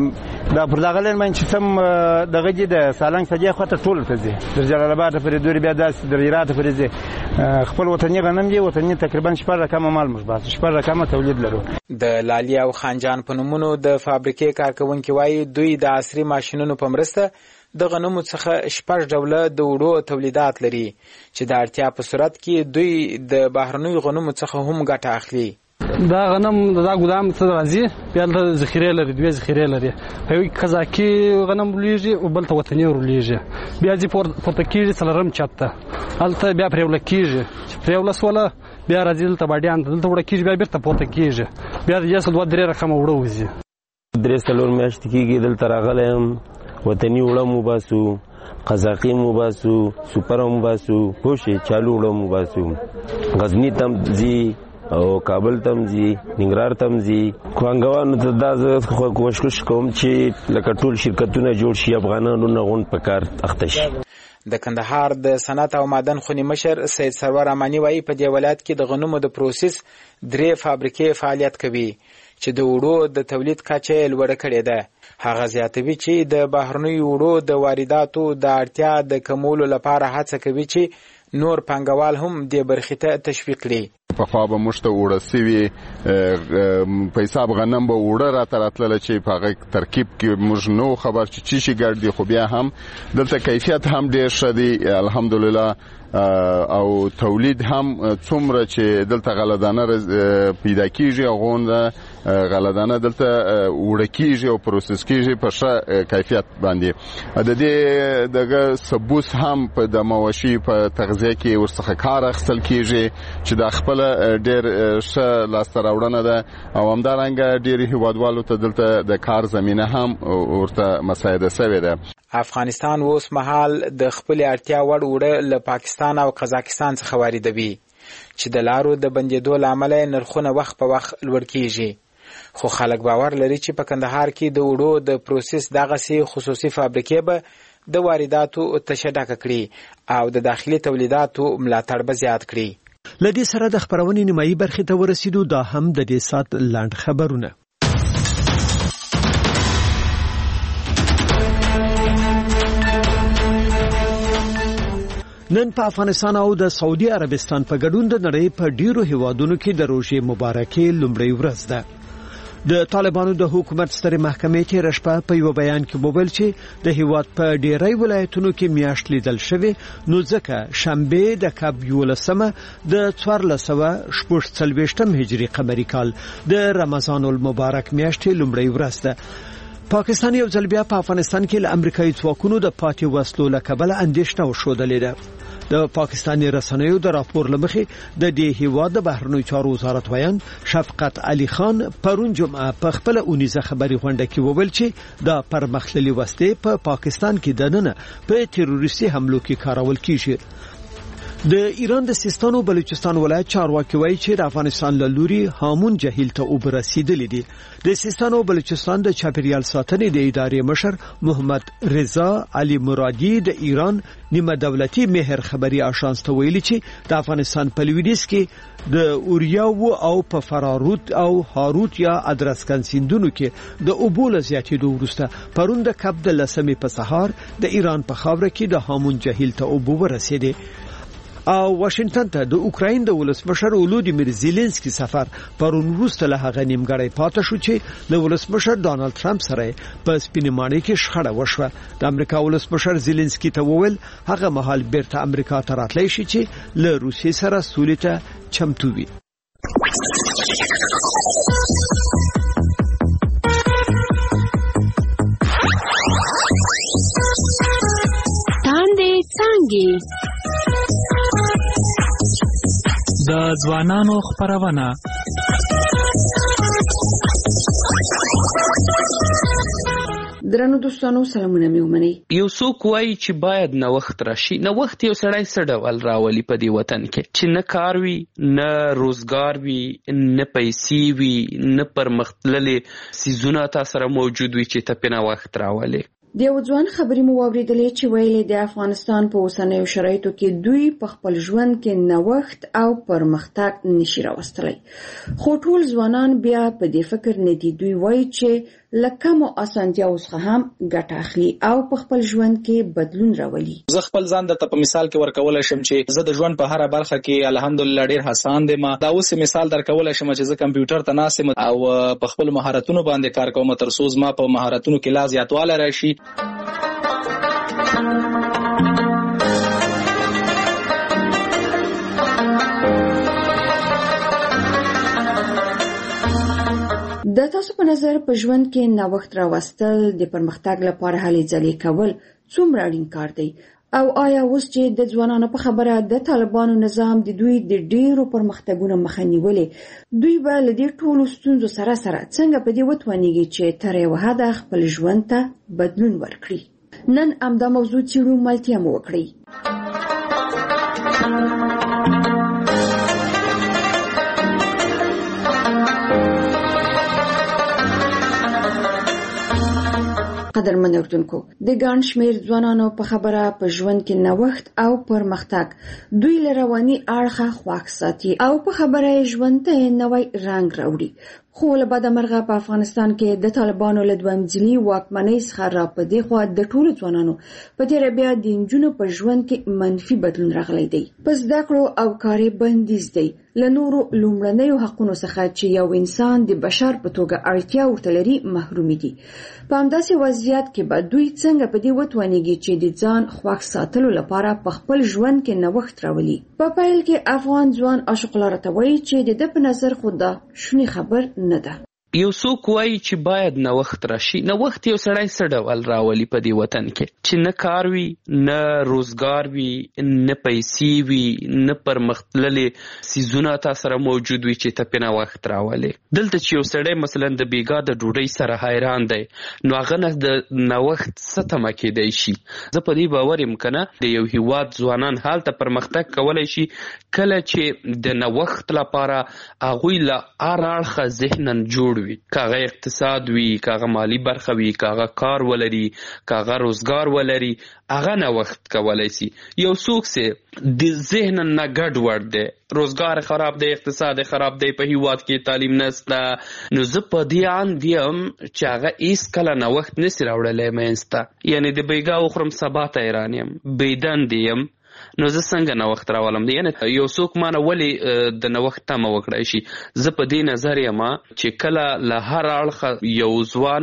Speaker 17: شه دا پر دغه لین باندې چې سم دغه دي د سالنګ سجې خواته ټول ته ځي، د جلال آباد پورې دوري، بیا داسې د هرات پورې ځي. خپل وطني غنم دی، وطني تقریبا شپږ رقمه مال موږ باسو، شپږ رقمه تولید لرو.
Speaker 15: د لالي او خانجان په نومونو د فابریکې کارکونکي وایي دوی د عصري ماشینونو په مرسته د غنمو څخه شپږ ډوله د وړو تولیدات لري چې د اړتیا په صورت کې دوی د بهرنیو غنمو څخه هم ګټه اخلي.
Speaker 23: دا غنم دا ګدام ته راځي، بیا د ذخیره لري، دوی ذخیره لري، په یو قزاقي غنم ولېږي او بل ته وطني ورلېږي، بیا ځي پورته کېږي څلورم چت ته، هلته بیا پرېوله کېږي، چې پرېوله سوله بیا راځي دلته باډیان ته، دلته وړه کېږي، بیا بېرته پورته کېږي، بیا د جسد دوه درې رقمه وړه وځي.
Speaker 24: درې څلور میاشتې کېږي دلته راغلی یم، وطني وړه مو باسو، قزاقي مو باسو، سوپر مو باسو، پوه شې چالو وړه مو باسو، غزني ته ځي او کابل تم زی، ننګرهار تم زی. کوانګوانو ته دا زه کوشش کوم چې لکه ټول شرکتونه جوړ شي، افغانانو نه غونډ په کار اخته شي.
Speaker 15: د کندهار د صنعت او معدن خونې مشر سید سرور امانی وایي په دې ولایت کې د غنمو د پروسس درې فابریکې فعالیت کوي چې د وړو د تولید کچه یې لوړه کړې ده. هغه زیاتوي چې د بهرنیو وړو د وارداتو د اړتیا د کمولو لپاره هڅه کوي چې نور پانګوال هم دې برخې ته تشویق کړي.
Speaker 25: پخوا به موږ ته اوړه سوي په حساب غنم به اوړه راته راتلله چې په هغه ترکیب کې موږ نو خبر چې چی شي ګډ دي، خو بیا هم دلته کیفیت هم ډېر ښه دی الحمدلله، او تولید هم څومره چې دلته غله دانه پیدا کیږي هغونه غلدانه دلته وړه کیږي او پروسس کیږي په ښه کیفیت باندې. د دې دغه ثبوت هم په د مواشي په تغذیه کې ورڅخه کار اخیستل کیږي چې د خپل ډېر ښه لاسته راوړنه ده او همدارنګه ډېری هیوادوالو ته دلته د کار زمینه هم ورته مساعده شوې ده.
Speaker 15: افغانستان اوس مهال د خپل اړتیا وړ وړه له پاکستان او قزاقستان څخه واردوي چې د لارو د بندیدو له امله نرخونه وخت په وخت لوړ کیږي. خو خلک باور لري چې په کندهار کې د وړو د پروسس دغسې خصوصي فابریکې به د وارداتو تشه ډکه کړي او د داخلي تولیداتو ملاتړ به زیات کړي.
Speaker 1: له دې سره د خپرونې نیمایي برخې ته ورسېدو. دا هم د دې ساعت لنډ خبرونه. نن په افغانستان او د سعودي عربستان په ګډون د نړۍ په ډیرو هیوادونو کې د روژې مبارکې لومړۍ ورځ ده. د طالبانو د حکومت سترې محکمې تېره شپه په یو بیان کې وویل چې د هیواد په ډیری ولایتونو کې میاشت لیدل شوې، نو ځکه شنبه د کب یولسمه د څوارلس سوه شپږ څلوېښتم هجري قمري کال د رمضان المبارک میاشتې لومړۍ ورځ ده. پاکستان یو ځل بیا په افغانستان کې له امریکایي ځواکونو د پاتې وسلو له کبله اندېښنه وښودلې ده. د پاکستاني رسنیو د راپور له مخې د دې هیواد د بهرنیو چارو وزارت ویان شفقت علي خان پرون جمعه په خپل اونیزه خبري غونډه کې وویل چې د پرمختللي وسلې په پاکستان کې دننه په تروریستي حملو کې کارول کیږي. د ایران د سیستان او بلوچستان ولایت چارواکي وایي چې د افغانستان له لوري هامون جهیل ته اوبه رسیدلې دي. د سیستان او بلوچستان د چاپیریال ساتنې د ادارې مشر محمد رضا علي مرادي د ایران نیمه دولتي مهر خبري آژانس ته ویلي چې د افغانستان په لویدیځ کې د اوریاو او په فراروت او هاروت یا ادرسکن سیندونو کې د اوبو له زیاتېدو وروسته پرون د کب د لسمې په سهار د ایران په خاوره کې د هامون جهیل ته اوبه ورسېدې. او واشنگټن ته د اوکراین د ولسمشر ولودیمیر زيلنسکي سفر پرون وروسته له هغه نیمګړی پاتې شو چې د ولسمشر ډانلډ ټرمپ سره په سپینمانه کې شخړه وشوه. د امریکا ولسمشر زيلنسکي ته وویل هغه مهال بیرته امریکا ته راتلی شي چې له روسیې سره سولې ته چمتو وي.
Speaker 7: تاندې څنګه د ځوانانو خبرونه.
Speaker 8: درنو دوستانو سلامونه مې ومنئ.
Speaker 9: یو څوک وایي چې باید نوښت راشي. نوښت یو سړی څه ډول راولي په دې وطن کې چې نه کار وي، نه روزګار وي، نه پیسې وي، نه پرمختللې څیزونه تا سره موجود وي چې ته پې نوښت راولې.
Speaker 8: د یو ځوان خبرې مو واورېدلې چې ویلې د افغانستان په اوسنیو شرایطو کې دوی په خپل ژوند کې نوښت او پرمختګ نشي راوستلی. خو ټول ځوانان بیا په دې فکر نه دي. دوی وایي چې له کمو اسانتیاوو څخه هم ګټه اخلي او په خپل ژوند کې بدلون راولي.
Speaker 11: زه خپل ځان درته په مثال کې ورکولی شم چې زه د ژوند په هره برخه کې الحمدلله ډېر هڅاند یم. دا اوس مثال درکولی شم چې زه کمپیوټر ته ناست یم او په خپلو مهارتونو باندې کار کوم تر څو زما په مهارتونو کې لا زیاتوالی راشي.
Speaker 8: د تاسو په نظر په ژوند کې نوښت راوستل د پرمختګ لپاره هلې ځلې کول څومره اړین کار دی؟ او آیا اوس چې د ځوانانو په خبره د طالبانو نظام د دوی د ډیرو پرمختګونو مخه نیولې، دوی به له دې ټولو ستونزو سره سره څنګه په دې وتوانیږي چې تر یوه حده خپل ژوند ته بدلون ورکړي؟ نن همدا موضوع څېړو، ملتیا مو وکړئ. قدرمن اردوونکو، د ګڼ شمېر ځوانانو په خبره په ژوند کې نوښت او پرمختګ دوی له رواني اړخه خوښ ساتي او په خبره یې ژوند ته نوی رنګ راوړي. خو له بده مرغه په افغانستان کې د طالبانو له دویم ځلي واکمنۍ څخه را په دې خوا د ټولو ځوانانو په تېره بیا د نجونو په ژوند کې منفي بدلون راغلی دی. په زده کړو او کاري بندیز دی. له نورو لومړنیو حقونو څخه چې یو انسان د بشر په توګه اړتیا ورته لري محرومي دي. په همداسې وضعیت کې به دوی څنګه په دې وتوانیږي چې د ځان خوښ ساتلو لپاره په خپل ژوند کې نوښت راولي؟ په پیل کې افغان ځوان عاشق لاره ته وایي چې د ده په نظر خو دا شونې خبر نه ده.
Speaker 9: یو څوک وایي چې باید نوښت راشي. نوښت یو سړی څه ډول راولي په دې وطن کې چې نه کار وي، نه روزګار وي، نه پیسې وي، نه پرمختللې څیزونه تا سره موجود وي چې ته پې نوښت راولې. دلته چې یو سړی مثلا د بیګا د ډوډۍ سره حیران دی، نو هغه نه د نوښت څه تمه کېدی شي. زه په دې باور یم که نه د یو هیواد ځوانان هلته پرمختګ کولی شي کله چې د نوښت لپاره هغوی له هر اړخه ذهنا جوړ وي، که هغه اقتصاد وي، که هغه مالي برخه وي، که هغه کار ولري، که هغه روزګار ولري، هغه نوښت کولی شي. یو څوک چې د ذهنا نه ګډ وډ دی، روزګار خراب دی، اقتصاد خراب دی، په هیواد کې تعلیم نشته، نو زه په دې اند یم چې هغه هېڅکله نوښت نسي راوړلی منځته. یعنې د بیګا وخورم سبا ته حیران یم، بېدندې یم، نو زه څنګه نوښت راولم؟ یعنې یو څوک مانه ولې د نوښت تمه وکړای شي؟ زه په دې نظر یم چې کله له هر اړخه یو ځوان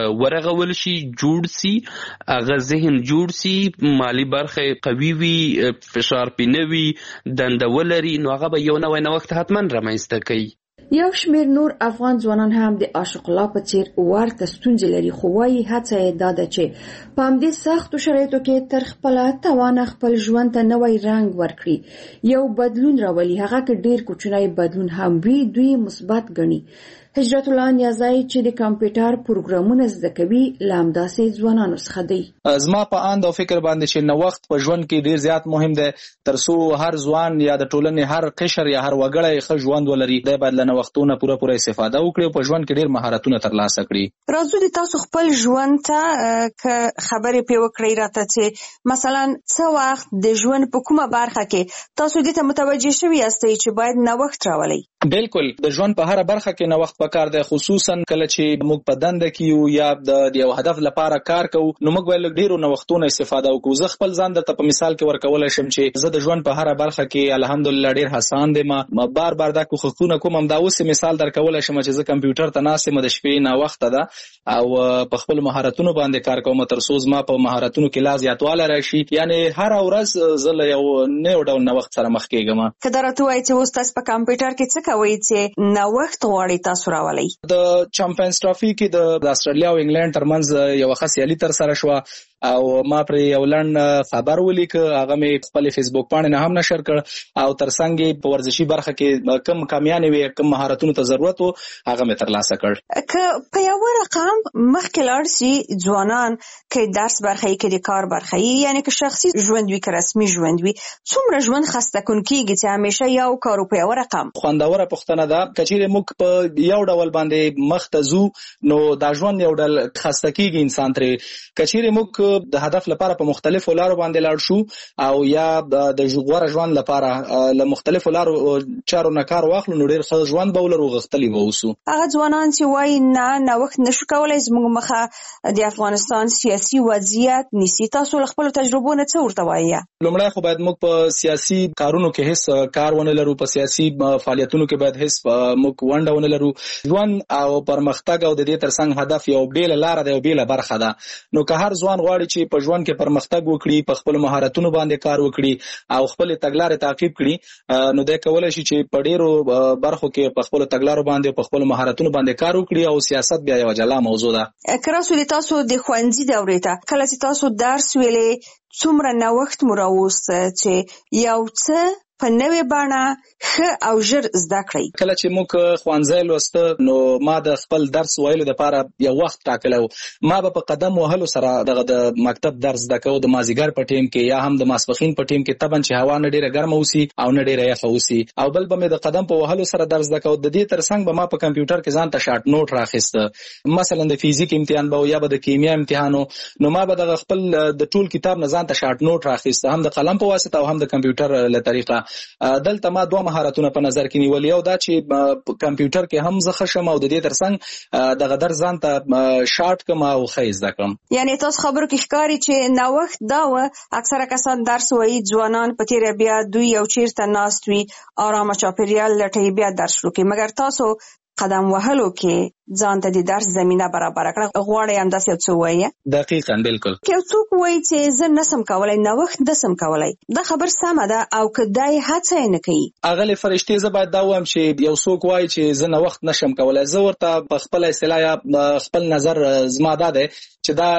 Speaker 9: ورغول شي، جوړ سي، هغه ذهن جوړ سي، مالي برخه قوي وي، فشار پې نه وي، دنده ولري، نو هغه به یو نوی نوښت حتما رامنځته کوي.
Speaker 8: یو شمېر نور افغان ځوانان هم د عاشق الله په څیر ورته ستونزې لري، خو وایي هڅه یې دا ده چې په همدې سختو شرایطو کې تر خپله توانه خپل ژوند ته نوی رنګ ورکړي، یو بدلون راولي. هغه که ډېر کوچنی بدلون هم وي، دوی مثبت ګڼي. هجرت الله نیازی چې د کمپیوټر پروګرامونه زده کوي له همداسې ځوانانو څخه دی.
Speaker 11: زما په اند او فکر باندې چې نوښت په ژوند کې ډیر زیات مهم دی، تر څو هر ځوان یا د ټولنې هر قشر یا هر وګړی ښه ژوند ولري، دی باید له نوښتونو پوره پوره استفاده وکړي او په ژوند کې ډیر مهارتونه ترلاسه کړي.
Speaker 3: راځو د تاسو خپل ژوند ته که خبرې پې وکړئ راته چې مثلا څه وخت د ژوند په کومه برخه کې تاسو دې ته متوجه شوي یاستئ چې باید نوښت راولئ؟
Speaker 11: بالکل، د ژوند په هره برخه کې نوښت پکار دی، خصوصا کله چې موږ په دنده کې یو یا د یو هدف لپاره کار کوو، نو موږ باید ډیرو نوښتونو استفاده وکړو. زه خپل ځان درته په مثال کې ورکولی شم چې زه د ژوند په هره برخه کې الحمدلله ډیر هڅاند یم، بار بار دا کوښښونه کوم. همدا اوس مثال درکولی شم چې زه کمپیوټر ته ناست یم، د شپې ناوخته ده او په خپل مهارتونو باندې کار کوم، تر څو زما په مهارتونو کې لا زیاتوالی راشي. یعنې هره ورځ زه له یو نوي ډول نوښت سره مخ کېږم.
Speaker 3: که دا راته ووایئ چې اوس تاسو په کمپیوټر کې څه کوئ چې نوښت غواړئ تاسو راولئ؟
Speaker 11: د چمپیونز ټرافي کې د استرالیا او انګلند ترمنځ یو ښه سیالي ترسره شوه او ما پر یو لنډ خبر ولیکه، هغه مې خپل فیسبوک پاڼې نه هم نشر کړ او ترڅنګ یې په ورزشي برخه کې کوم کامیانې وي، کوم مهارتونو ته ضرورت و، هغه مې ترلاسه کړ.
Speaker 3: که په یو رقم مخکې لاړ شي ځوانان، که درس برخه یې، که د کار برخه یې، یعنې که شخصي ژوند وي که رسمي ژوند وي، څومره ژوند خسته کوونکیږي چې همیشه یو کار په یو رقم؟
Speaker 11: خوندوره پوښتنه ده. که چیرې موږ په یو ډول باندې مخ ته ځو نو دا ژوند یو ډول خسته کېږي انسان ترې. که چیرې موږ د هدف لپاره په مختلفو لارو باندې لاړ شو او یا د غوره ژوند لپاره له مختلفو لارو چارو نه کار واخلو، نو ډېر ښه ژوند به ولرو، غښتلي به اوسو.
Speaker 3: هغه ځوانان چې وایي نه نوښت نشو کولی، زموږ مخه د افغانستان سیاسي وضعیت نیسي، تاسو له خپلو تجربو نه څه ورته وایي؟
Speaker 11: لومړی خو باید موږ په سیاسي کارونو کې هیڅ کار ونه لرو، په سیاسي فعالیتونو کې باید هیڅ موږ ونډه ونه لرو. ژوند او پرمختګ او د دې ترڅنګ هدف یو بیله لاره ده، یو بیله برخه ده. نو که هر ځوان غواړي چې په ژوند کې پرمختګ وکړي، په خپل مهارتونو باندې کار وکړي او خپل تګلارې تعقیب کړي، نو دی کولی شي چې په ډیرو برخو کې په خپل تګلارو باندې په خپل مهارتونو باندې کار وکړي او سیاست بیا یو جلا موضوع ده.
Speaker 3: که راسو تاسو د ښوونځي دورې ته کله چې تاسو درس ویلې، څومره نوښت مو راوسته چې یو څه په نوې بڼه ښه او ژر زده کړئ؟
Speaker 11: کله چې موږ ښوونځی لوسته نو ما د خپل درس ویلو دپاره یو وخت ټاکلی و. ما به په قدم وهلو سره دغه د مکتب درس زده کوو، د مازدیګر په ټیم کې یا هم د ماسپښین په ټیم کې، طبعا چې هوا نه ډېره ګرمه اوسي او نه ډېره یخه اوسي. او بل به مې د قدم په وهلو سره درس زده کوو. د دې ترڅنګ به ما په کمپیوټر کې ځان ته شارټ نوټ راخیسته، مثلا د فیزیک امتحان به یا به د کیمیا امتحان، نو ما به دغه خپل د ټول کتاب نه ځان ته شارټ نوټ راخیسته، هم د قلم په واسطه او هم د کمپیوټر له طریقه. دلته ما دوه مهارتونه په نظر کې نیولي، یو دا چې په کمپیوټر کې هم زه ښه شم او د دې ترڅنګ دغه درس ځان ته شارټ کړم او ښه زده کړم.
Speaker 3: یعنې تاسو خبرو کې ښکاري چې نوښت دا و، اکثره کسان درس وایي، ځوانان په تیره بیا دوی یو چیرته ناست وي، آرامه چاپېریال لټوي، بیا درس شروع کوي، مګر تاسو قدم وهلو کې ځان ته د درس زمينه برابر کړه غواړي هم داسې څه وایي.
Speaker 11: دقیقاً بالکل.
Speaker 3: که څوک وایي چې زه نسم کولای نوښت نسم کولای دا خبر سمه ده او کدای هڅه نه کوي.
Speaker 11: اغلی فرشتي زه باید دا وایم چې یو څوک وایي چې زه نوښت نشم کولای زه ورته په خپل اصطلاح یا خپل نظر زما دا ده چې دا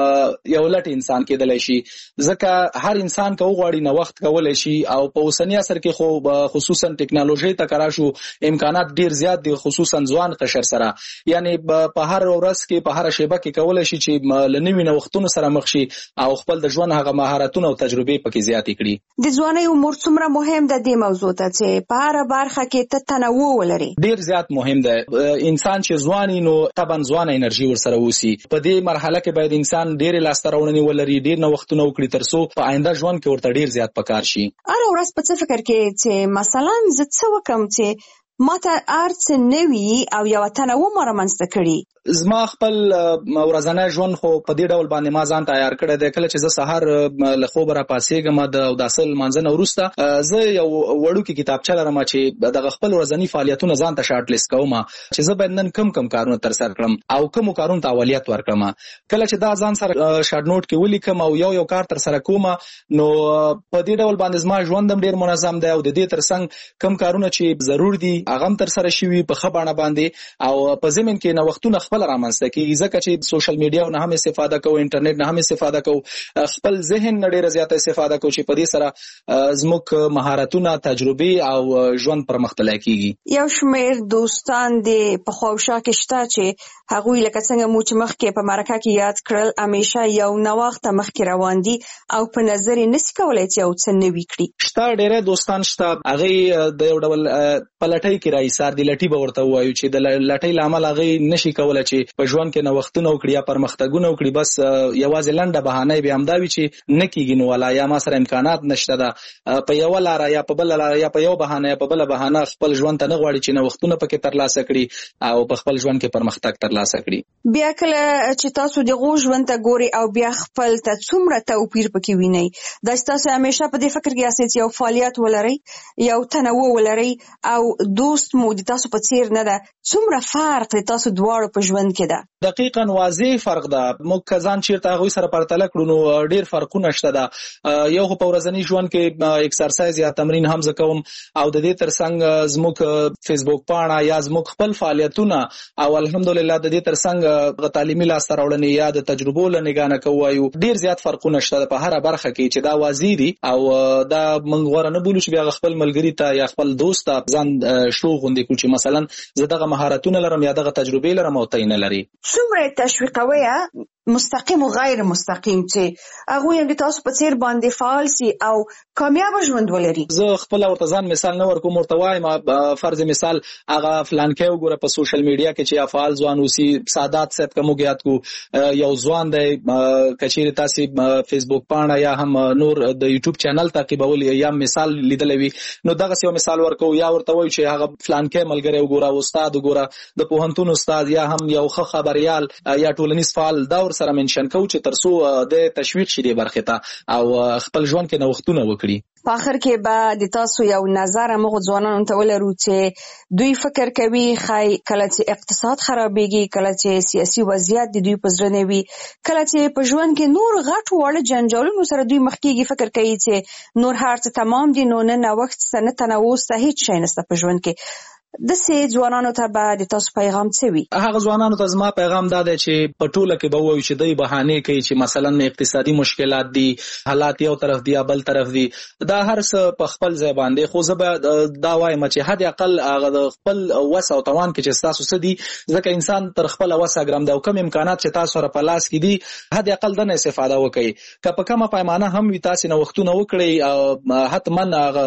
Speaker 11: یو لټ انسان کېدلی شي ځکه هر انسان که وغواړي نوښت کولی شي او په اوسني عصر کې خو خصوصا ټکنالوژي ته کار شو امکانات ډیر زیات دي خصوصا ځوان قشر سره یعنی په هر ورځ کې په هر شیبه کې کولی شي چې لنوي نوښتونو سره مخ شي او خپل د ژوند هغه مهارتونه او تجربې پکې زیاتې کړي.
Speaker 3: د ځوانۍ عمر څومره مهم ده د موضوع ته چې په هر برخه کې ته تنوع ولري؟
Speaker 11: ډیر زیات مهم ده. انسان چې ځواني نو طبعا ځوانه انرژي ورسره وسی په دې مرحله کې باید انسان ډېر لاسته راوړنې ولري ډېر نوښتونه وکړي ترڅو په آینده ژوند کې ورته ډېر زیات پکار شي.
Speaker 3: هر ورځ په څه فکر کې چې مثلا زه څه وکم چې ماته ارڅ نوي او یو تنوع مرمنځته کړي.
Speaker 11: زما خپل ورځنی ژوند خو په دې ډول باندې ما ځان تیار کړی دی. کله چې زه سهار له خوبه راپاڅېږم د اوداسه لمانځه نه وروسته زه یو وړوکې کتابچه لرم چې دغه خپل ورځني فعالیتونه ځان ته شارټ لیست کوم چې زه باید نن کم کم کارونه ترسره کړم او کومو کارونو ته اولویت ورکړم. کله چې دا ځان سره شارټ نوټ کې ولیکم او یو یو کار ترسره کوم نو په دې ډول باندې زما ژوند هم ډېر منظم دی او د دې ترڅنګ کم کارونه چې ضرور دي هغه هم ترسره شوي په ښه بڼه باندې او په ضمن کې نوښتونه خپل رامنځته کیږي ځکه چې سوشل میډیا نه هم استفاده کوو انټرنیټ نه هم استفاده کوو خپل ذهن نه ډېره زیاته استفاده کوو چې په دې سره زموږ مهارتونه تجربې او ژوند پرمختللی کیږي.
Speaker 3: یو شمېر دوستان د په خواوشا کې شته چې هغوی لکه څنګه مو چې مخکې په مرکه کې یاد کړل همیشه یو نوښت مخکې روان دي او په نظر یې نشي کولی چې یو څه نوي کړي.
Speaker 11: شته ډېری دوستان شته هغوی د یو ډول په لټۍ کې راایسار دي لټي به ورته ووایو چې د لټۍ له امله هغوی نشي کولی چې په ژوند کې نوښتونه وکړي یا پرمختګونه وکړي بس یوازې لنډه بهانه به همدا وي چې نه کیږي نو والا یا ما سره امکانات نشته ده په یو لاره یا په بل لاره یا په یو بهانه یا په بل بهانه خپل ژوند ته نه غواړي چې نوښتونه پکې ترلاسه کړي او په خپل ژوند کې پرمختګ ترلاسه کړي.
Speaker 3: بیا کله چې تاسو د غو ژوند ته ګوري او بیا خپل ته څومره توپیر پکې وینئ دا تاسو همیشه په دې فکر کې یاست چې یو فعالیت ولرئ یو تنوع ولرئ او دوست مو د تاسو په څیر نه ده څومره فرق د تاسو دواړو په ژوند کې ده؟
Speaker 11: دقیقاً واضح فرق ده. موږ ځان چیرته هغوی سره پرتله کړو نو ډېر فرقونه شته ده. یو خو په ورځني ژوند کې اکسرسایز یا تمرین هم زه کوم او د دې ترڅنګ زموږ فیسبوک پاڼه یا زموږ خپل فعالیتونه او الحمدلله د دې ترڅنګ تعلیمي لاسته راوړنې یا د تجربو له نګاه نه کوو ډېر زیات فرقونه شته په هره برخه کې چې دا واضح دي او دا موږ غوره نه بولو چې بیا خپل ملګري ته یا خپل دوست ته ځان شو غوندې کړو چې مثلا زه دغه مهارتونه لرم یا دغه تجربې لرم او ته یې نه لري.
Speaker 3: څومره تشویقوي مستقیم او غیر مستقیم چې هغه یې د تاسو په څیر باندې فعال سي او کامیاب ژوند ولري؟
Speaker 11: زه خپل ورته ځان مثال نه ورکوم ورته وایم فرض مثال هغه فلان کې وګوره په سوشل میډیا کې چې افعال ځوان اوسي سادات صاحب کوم یاد کو یو ځوان دی کچېری تاسو فیسبوک پاڼه یا هم نور د یوټیوب چینل تعقیبول یا مثال لیدلې وي نو دغه یو مثال ورکو یا ورته وای چې هغه فلان کې ملګری وګوره استاد وګوره د پوهنتون استاد یا هم یو ښه خبريال یا ټولنیز فعال دا سره منشن کو چې ترسو د تشویق شې دی برخه ته او خپل ژوند کې نوښتونه وکړي.
Speaker 3: په اخر کې به د تاسو یو نظر موږ ځوانانو ته ولرو چې دوی فکر کوي خای کله چې اقتصاد خرابېږي کله چې سیاسي وضعیت د دوی په ځړ نه وي کله چې په ژوند کې نور غټ وړ جنجالونو سره دوی مخ کېږي فکر کوي چې نور هر څه تمام دي نو نه نوښت سره تنوع صحیح شي نسته په ژوند کې. د سې ځوانانو ته به د تاسو پیغام څه وي؟
Speaker 11: هغه ځوانانو ته زما پیغام دا دی چې په ټوله کې به وایو چې دوی بهانې کوي چې مثلا اقتصادي مشکلات دي حالات یو طرف دي یا بل طرف دي دا هر څه په خپل ځای باندې خو زه به دا وایم چې حد اقل هغه د خپل وس او توان کې چې تاسو څه دي ځکه انسان تر خپل وس اګرام دا کوم امکانات چې تاسو سره په لاس کې دي حد اقل دنه استفاده وکړي که په کومه پیمانه هم وي تاسو نوښتونه وکړي حتما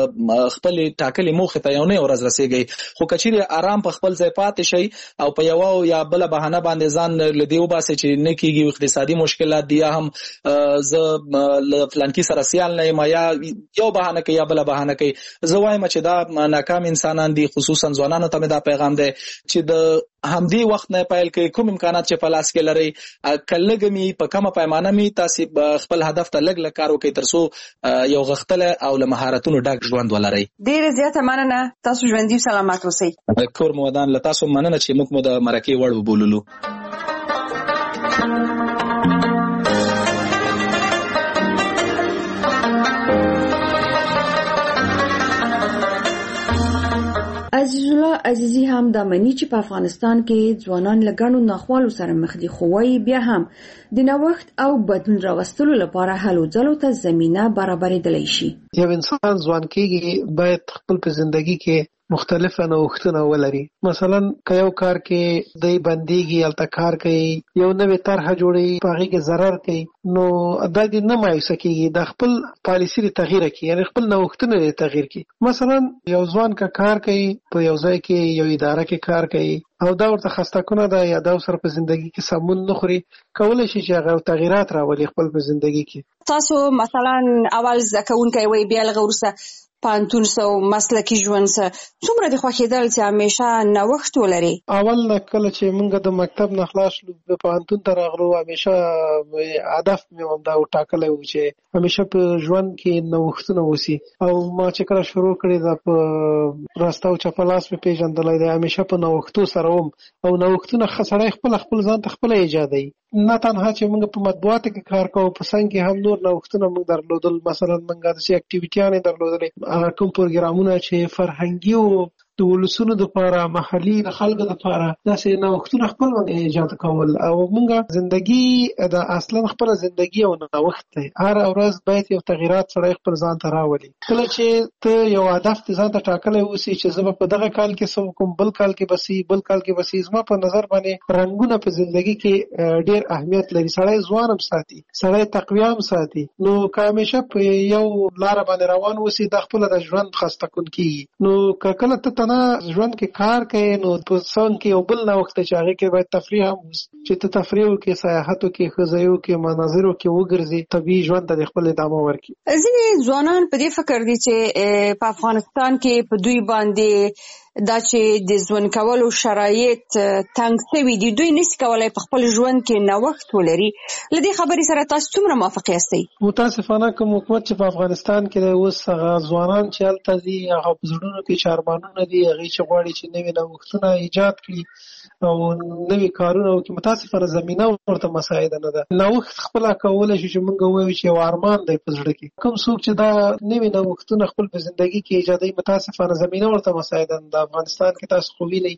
Speaker 11: خپل ټاکلي موخه ته یو نه ورځ رسیږي خو کچېری آرام په خپل ځای پاتې شي او په یو یا بل بهانه باندې ځان لدی وباسي چې نه کیږي اقتصادي مشکلات دي هم ز فلانکی سره سیال نه ما یا یو بهانه کوي یا بل بهانه کوي زه وایم چې دا ناکام انسانان دي خصوصا ځوانانو ته دا پیغام دی چې د همدې وخت نه پیل کړئ. کوم امکانات چې په لاس کې لرئ کله می په کومه پیمانه می تاسو خپل هدف ته لګ لګ کار وکړئ ترڅو یو غختله او له مهارتونو ډک ژوند ولرئ.
Speaker 3: ډیره زیاته مننه. تاسو ژوندۍ سلامات اوسئ.
Speaker 11: کور مودان له تاسو مننه چې موږ مو د مرکې وړ وبوللو.
Speaker 8: عزیز الله عزیزی هم د منی چې په افغانستان کې ځوانان لګانو ناخوالو سره مخ دي، خو وايي بیا هم د نوښت او بدلون راوستلو لپاره هلو ځلو ته زمينه برابرېدلی شي.
Speaker 10: یو انسان ځوان کېږي باید خپل په ژوندۍ کې مختلفه نوښتونه ولري. مثلا که یو کار کې دی بنديږي الته کار کوي، یو نوې طرحه جوړوي په هغې کې ضرر کوي، نو دا دې نه مایوسه کېږي، د خپل پالیسي دې تغییر کړي، یعنې خپل نوښتونه دې تغییر کړي. مثلا یو ځوان که کار کوي په یو ځای کې یو اداره کې کار کوي او دا ورته خسته‌کنه ده یا دا سره په ژوندۍ کې سمون نه خوري، کولی شي چې هغه تغییرات راولي خپل په ژوندۍ کې.
Speaker 3: تاسو مثلا اول زده کوونکی وئ، بیا له هغه وروسته پوهنتون سه او مسلکي ژوند سه، څومره دې خوښېدل چې همیشه نوښت ولري؟
Speaker 10: اول نه کله چې موږ د مکتب نه خلاص شلو په پوهنتون ته راغلو، همیشه هدف مې همدا وټاکلی و چې همیشه په ژوند کې نوښتونه وسي. او ما چې کله شروع کړې ده په راسته او چپلاس مې پېژندلی دی، همیشه په نوښتو سره وم او نوښتونه ښه سړی خپله خپل ځان ته خپله ایجادوي. نه تنها چې موږ په مطبوعاتو کې کار کوو، په څنګ کې هم نور نوښتونه موږ درلودل. مثلا موږ داسې اکټیویټیانې درلودلې، هغه کوم پروګرامونه چې فرهنګي او د ولسونو دپاره، محلي د خلکو دپاره داسې نوښتونه خپل موږ ایجاد کول. او موږ زندګي د اصلا خپله زندګي او نوښت دی، هره ورځ باید یو تغییرات سړی خپل ځان ته راولي. کله چې ته یو هدف دې ځان ته ټاکلی اوسي چې زه به په دغه کال کې څه وکړم، بل کال کې به څه بل کال کې به څه، زما په نظر باندې رنګونه په زندګي کې ډېر اهمیت لري. سړی ځوان هم ساتي، سړی تقویه هم ساتي. نو که همیشه په یو لاره باندې روان اوسي دا خپله د ژوند خسته کن کېږي. نو که کله ته نه ژوند کې کار کوي، نو په څنګ کې یو بل نوښت چې هغې کې باید تفریح هم وسي، چې ته تفریح وکړې، سیاحت وکړې، ښځی وکړې، مناظرو کې وګرځې، طبیعي ژوند ته د خپل ادامه ورکړي.
Speaker 3: ځینې ځوانان په دې فکر دي چې په افغانستان کې په دوی باندې دا چې د ژوند کولو شرایط تنګ شوي دي، دوی نشي کولی په خپل ژوند کې نوښت ولري. له دې خبرې سره تاسو څومره موافق یاستئ؟
Speaker 10: متاسفانه کوم حکومت چې په افغانستان کې دی اوس هغه ځوانان چې هلته دي، هغه په زړونو کې چې ارمانونه دي، هغې چې غواړي چې نوي نوښتونه ایجاد کړي او نوي کارونه وکړي، متاسفانه زمینه ورته مساعده نه ده. نوښت خپله کولی شي چې موږ ووایو چې یو ارمان دی په زړه کې. کوم څوک چې دا نوي نوښتونه خپل په زندګي کې ایجادوي، متاسفانه زمینه ورته مساعده نه ده. افغانستان کې تاسو خو وینئ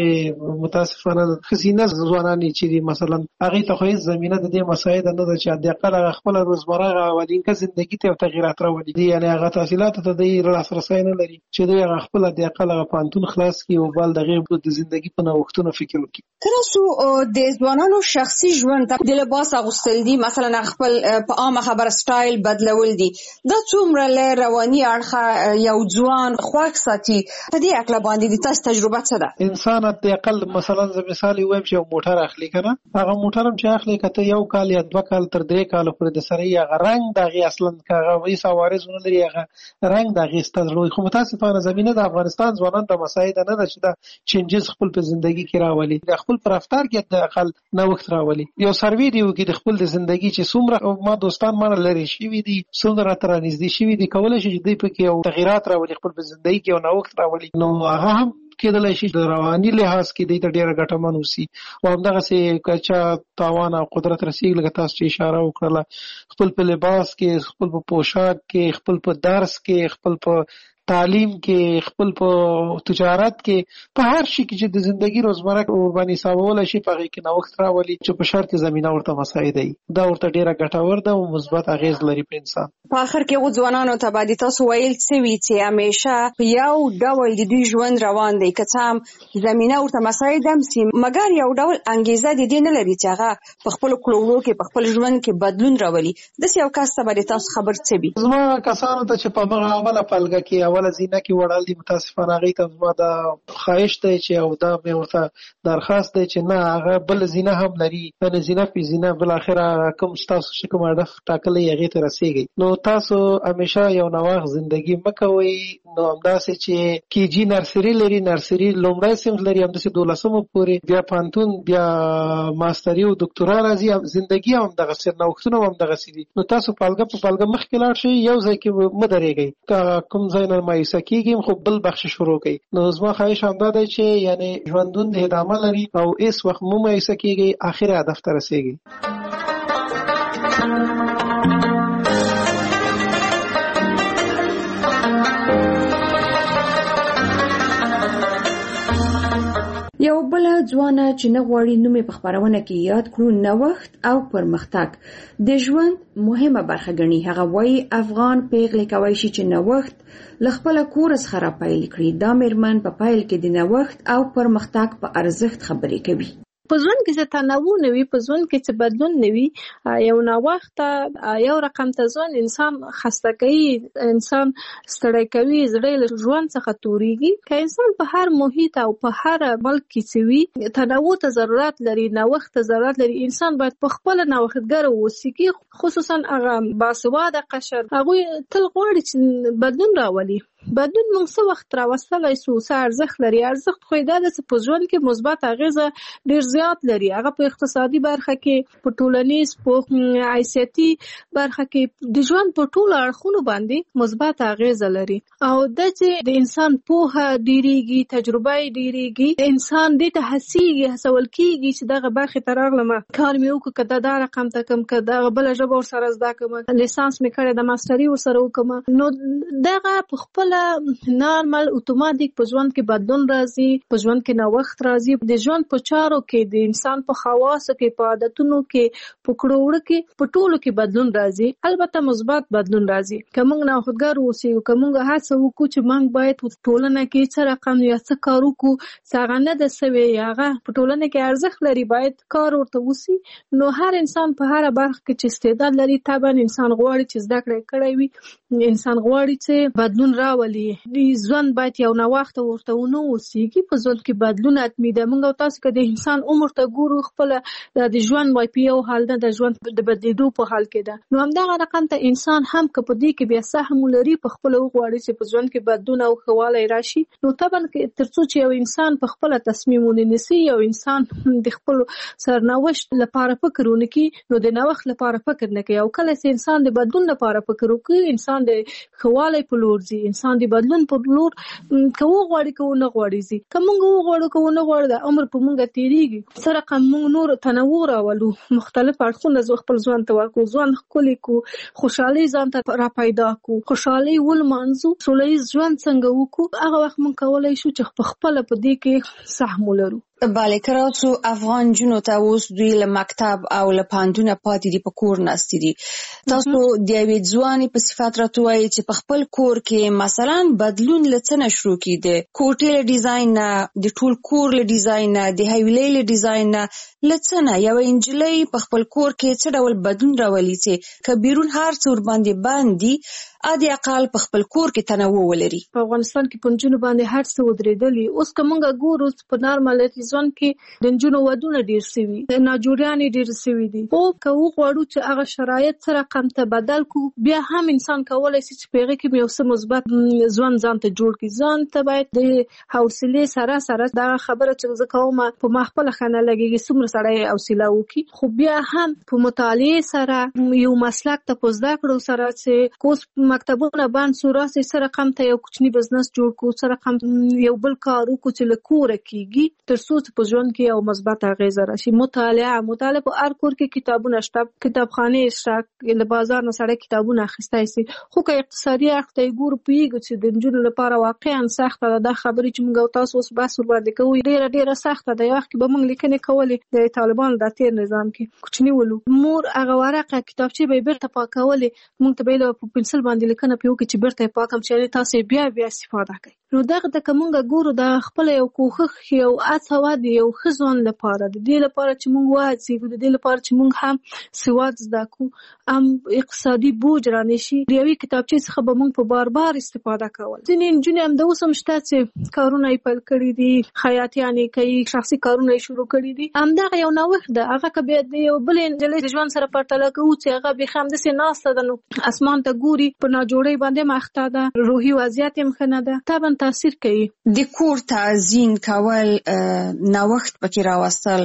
Speaker 10: چې متاسفانه ښځینه ځوانانې چې دي مثلا هغې ته خو هېڅ زمینه د دې مساعده نه ده چې حداقل هغه خپله روزمره هغه اولینکه زندګي ته یو تغییرات راولي، یعنې هغه تحصیلاتو ته دوی لاسرسی نه لري چې دوی هغه خپل حداقل هغه پوهنتون خلاص کړي او بل د هغې د زندګي په نوښتونو فکر وکړي.
Speaker 3: تاسو د ځوانانو شخصي ژوند ته د لباس اغوستل دي، مثلا خپل په عامه خبره سټایل بدلول دي، دا څومره له رواني اړخه یو ځوان خوښ ساتي؟ په دې هکله باندې د تاسو تجربه څه ده؟
Speaker 10: انسان حداقل مثلا زه مثال ووایم چې یو موټر اخلي که نه، هغه موټر هم چې اخلي که ته یو کال یا دوه کال تر درې کاله پورې د سره یې هغه رنګ د هغې اصلا که هغه هېڅ عوارض ونه لري، هغه رنګ د هغې ستا زړه وي. خو متاسفانه زمینه د افغانستان ځوانانو ته مساعده نه ده چې دا چینجز خپل په زندګي کې راولي، د خپل په رفتار کې حداقل نوښت راولي. یو سروې دې وکړي د خپل د زندګي چې څومره ما دوستان مانه لرې شوي دي، څومره راته رانږدې شوي دي، کولی شي چې دوی پکې یو تغییرات راولي، خپل په زندګي کې یو نوښت راولي. نو هغه هم کېدلی شي د رواني لحاظ کې دوی ته ډېره ګټمن اوسي. او همدغسې که چا تاوان او قدرت رسېږي، لکه تاسو چې اشاره وکړله، خپل په لباس کې، خپل په پوشاک کې، خپل په درس کې، خپل په تعلیم کې، خپل په تجارت کې، په هر شي کې چې د زندګي روزمره ورباندې حسابولی شي، په هغې کې نوښت راولي چې په شرط زمینه ورته مساعده وي. دا ورته ډېره ګټور ده او مثبت اغېز لري په انسان.
Speaker 3: په آخر کې هغو ځوانانو ته باندې تاسو ویل څه وي چې همیشه په یو ډول د دوی ژوند روان دی، که څه هم زمینه ورته مساعده هم سي، مګر یو ډول انګېزه د دې نه لري چې هغه په خپلو کړو کې په خپل ژوند کې بدلون راولي. داسې یو کس ته باندې تاسو خبر څه وي؟
Speaker 10: زما کسانو ته چې په همغه عمله پلګه کې اول بل زینه کې وړل دي متاسفانه هغه ته زما دا خواهش دی چې او دا مې ورته درخواست دی چې نه هغه بل زینه هم لري یعنې زینه په زینه بل اخره کوم ستاسو چې کوم هدف ټاکلی هغې ته رسیږئ. نو تاسو همیشه یو نوښت زندګي مه کوئ. نو همداسې چې کیجي نرسري لري، نرسري لومړی صنف لري، همداسې دولسمو پورې، بیا پوهنتون، بیا ماستري او دکتورا راځي. زندګي هم همدغسې نوښتونه هم همدغسې دي. نو تاسو پالګه په پالګه مخکې لاړ شئ، یو ځای کې مه درېږئ. که کوم ځای نه مایوسه کېږئ خو بل بخش شروع کړئ. نو زما خواهش همدا دی چې یعنې ژوندون د ادامه لري او هېڅ وخت مه مایوسه کېږئ، آخر هدف ته رسېږئ.
Speaker 8: یو بل ځوانه چې نه غواړي نوم یې په خپرونه کې یاد کړو، نوښت او پرمختګ د ژوند مهمه برخه ګڼي. هغه وایي افغان پیغلې کولی شي چې نوښت له خپله کوره څخه راپیل کړي. دا مېرمن په پیل کې د نوښت او پرمختګ په ارزښت خبرې کوي.
Speaker 12: په ژوند کې چې تنوع نه وي، په ژوند کې چې بدلون نه وي، یو ناوخته یو رقم ته ځوان انسان خسته کوي، انسان ستړی کوي، زړه له ژوند څخه تورېږي. که انسان په هر محیط او په هر ملک کې چې وي تنوع ته ضرورت لري، نوښت ته ضرورت لري. انسان باید په خپله نوښتګر واوسي، خصوصا هغه باسواده قشر. هغوی تل غواړي چې بدلون راولي. بدلون موږ څه وخت راوستلی سو، څه ارزښت لري. ارزښت خو یې دا ده چې په ژوند کې مثبت اغېزه ډېر زیات لري. هغه په اقتصادي برخه کې، په ټولنیز، په حیثیتي برخه کې، د ژوند په ټولو اړخونو باندې مثبت اغېزه لري. او دا چې د انسان پوهه ډېرېږي، تجربه یې ډېرېږي، انسان دې ته هڅېږي، هڅول کېږي چې دغه برخې ته راغلمه، کار مې وکړو، که دا دا رقم ته کړم، که دغه بله ژبه ورسره زده کړم، لیسانس مې کړی ده، ماسټري ورسره وکړم. نو دغه په خپل نارمل اتوماتیک په ژوند کې بدلون راځي، په ژوند کې نوښت راځي. د ژوند په چارو کې، د انسان په خواصو کې، په عادتونو کې، په کړو وړو کې، په ټولو کې بدلون راځي. البته مثبت بدلون راځي. که موږ نوښتګر اوسو، که موږ هڅه وکړو چې موږ باید په ټولنه کې څه رقم یا څه کار وکړو چې هغه نه ده سوی، هغه په ټولنه کې ارزښت لري، باید کار ورته وسي. نو هر انسان په هره برخه کې چې استعداد لري، طبعا انسان غواړي چې زده کړه کړی وي، انسان غواړي چې بدلون راولي. ژوند باید یو نوښت ورته ونه اوسېږي. په ژوند کې بدلون حتمي ده. موږ او تاسو که د انسان عمر ته ګورو، خپله د ژوند وایي په یو حال نه، د ژوند د بدلېدو په حال کې ده. نو همدغه رقم ته انسان هم که په دې کې بیا سهم ولري، په خپله وغواړي چې په ژوند کې بدلون او ښه والی راشي، نو طبعا تر څو چې یو انسان په خپله تصمیم ونه نیسي، یو انسان د خپلو سرنوشت لپاره فکر ونه کړي، نو د نوښت لپاره فکر نه کوي. او کله چې انسان د بدلون لپاره فکر وکړي، انسان د ښه والی په لور ځي، انسان د بدلون په لور که وغواړي که ونه غواړي ځي. که موږ وغواړو که ونه غواړو، د عمر په موږ تېرېږي. څه رقم موږ نور تنوع راولو، مختلف اړخونه زه خپل ژوند ته ورکړو، ژوند ښکلی کړو، خوشحالۍ ځان ته را پیدا کړو، خوشحالۍ ولمانځو، سوله ییز ژوند څنګه وکړو، هغه وخت موږ کولی شو چې په خپله په دې کې سهم ولرو.
Speaker 3: بله که راسو افغان جنو ته اوس دوی له مکتب او له پوهنتونه پاتې دي، په کور ناستې دي. تاسو د یوې ځوانې په صفت راته وایئ چې په خپل کور کې مثلا بدلون له څه نه شروع کړي، د کوټې له ډیزاین نه، د ټول کور له ډیزاین نه، د حویلۍ له ډیزاین نه، له څه نه یوه نجلۍ په خپل کور کې څه ډول بدلون راولي چې که بیرون هر څه ورباندې بند دي، ادي اقل په خپل کور کې تنوع ولري.
Speaker 12: په افغانستان کې په نجونو باندې هر څه ودرېدلي. اوس که موږ ګورو په نارمل ژوند کې د نجونو ودونه ډېر سوي، د ناجوړیانې ډېر سوي دي. خو که وغواړو چې هغه شرایط څه رقم ته بدل کړو، بیا هم انسان کولی شي چې په هغې کې یو څه مثبت ژوند ځان ته جوړ کړي. ځان ته باید د حوصلې سره سره دغه خبره چې زه کوم په ما خپله ښه نه لګېږي، څومره سړی حوصله وکړي، خو بیا هم په مطالعې سره، یو مسلک ته په زده کړو سره، چې اوس مکتبونه بند سو، راسئ څه رقم ته یو کوچني بزنس جوړ کړو، څه رقم یو بل کار وکړو چې له کوره کېږي، تر څو چې په ژوند کې یو مثبت اغېزه راشي. مطالعه مطالعه په هر کور کې کتابونه شته، کتابخانې شته، له بازار نه سړی کتابونه اخیستی سي. خو که اقتصادي اړخ ته یې ګورو، پوهېږو چې د نجونو لپاره واقعا سخته ده. دا خبرې چې موږ او تاسو اوس بحث ورباندې کوو ډېره ډېره سخته ده. یو وخت کې به موږ لیکنې کولې د طالبانو د تېر نظام کې، کوچني ولو، مور هغه ورقه کتابچې به یې بېرته پاکولې، موږ ته به یې په پنسل باندې لیکنه پرې وکړي چې بېرته یې پاکم، چې تاسو یې بیا بیا استفاده کوئ. نو دغه د کومه ګورو د خپل یو کوخخ یو اڅوا دی یو خزون لپاره د دې لپاره چې موږ واځي د دې لپاره چې موږ هم سواد زده کو ام اقتصادي بوج را نشي د یوې کتابچې څخه به موږ په بار بار استفاده کول. ځینې نجونې هم د اوس هم شته چې کارونه یې پیل کړي دي، خیاطیانې کوي، شخصي کارونه یې شروع کړي دي. همدغه یو نوښت ده، هغه که بیا د یو بلې نجلۍ د ژوند سره پرتله کوو چې هغه بیخي همداسې ناسته ده، نو اسمان ته ګوري، په ناجوړۍ باندې مخته ده، روحي وضعیت یې ښه نه ده، طبعا تاثیر کوي.
Speaker 3: د کور تعزین کول، نوښت پکې راوستل،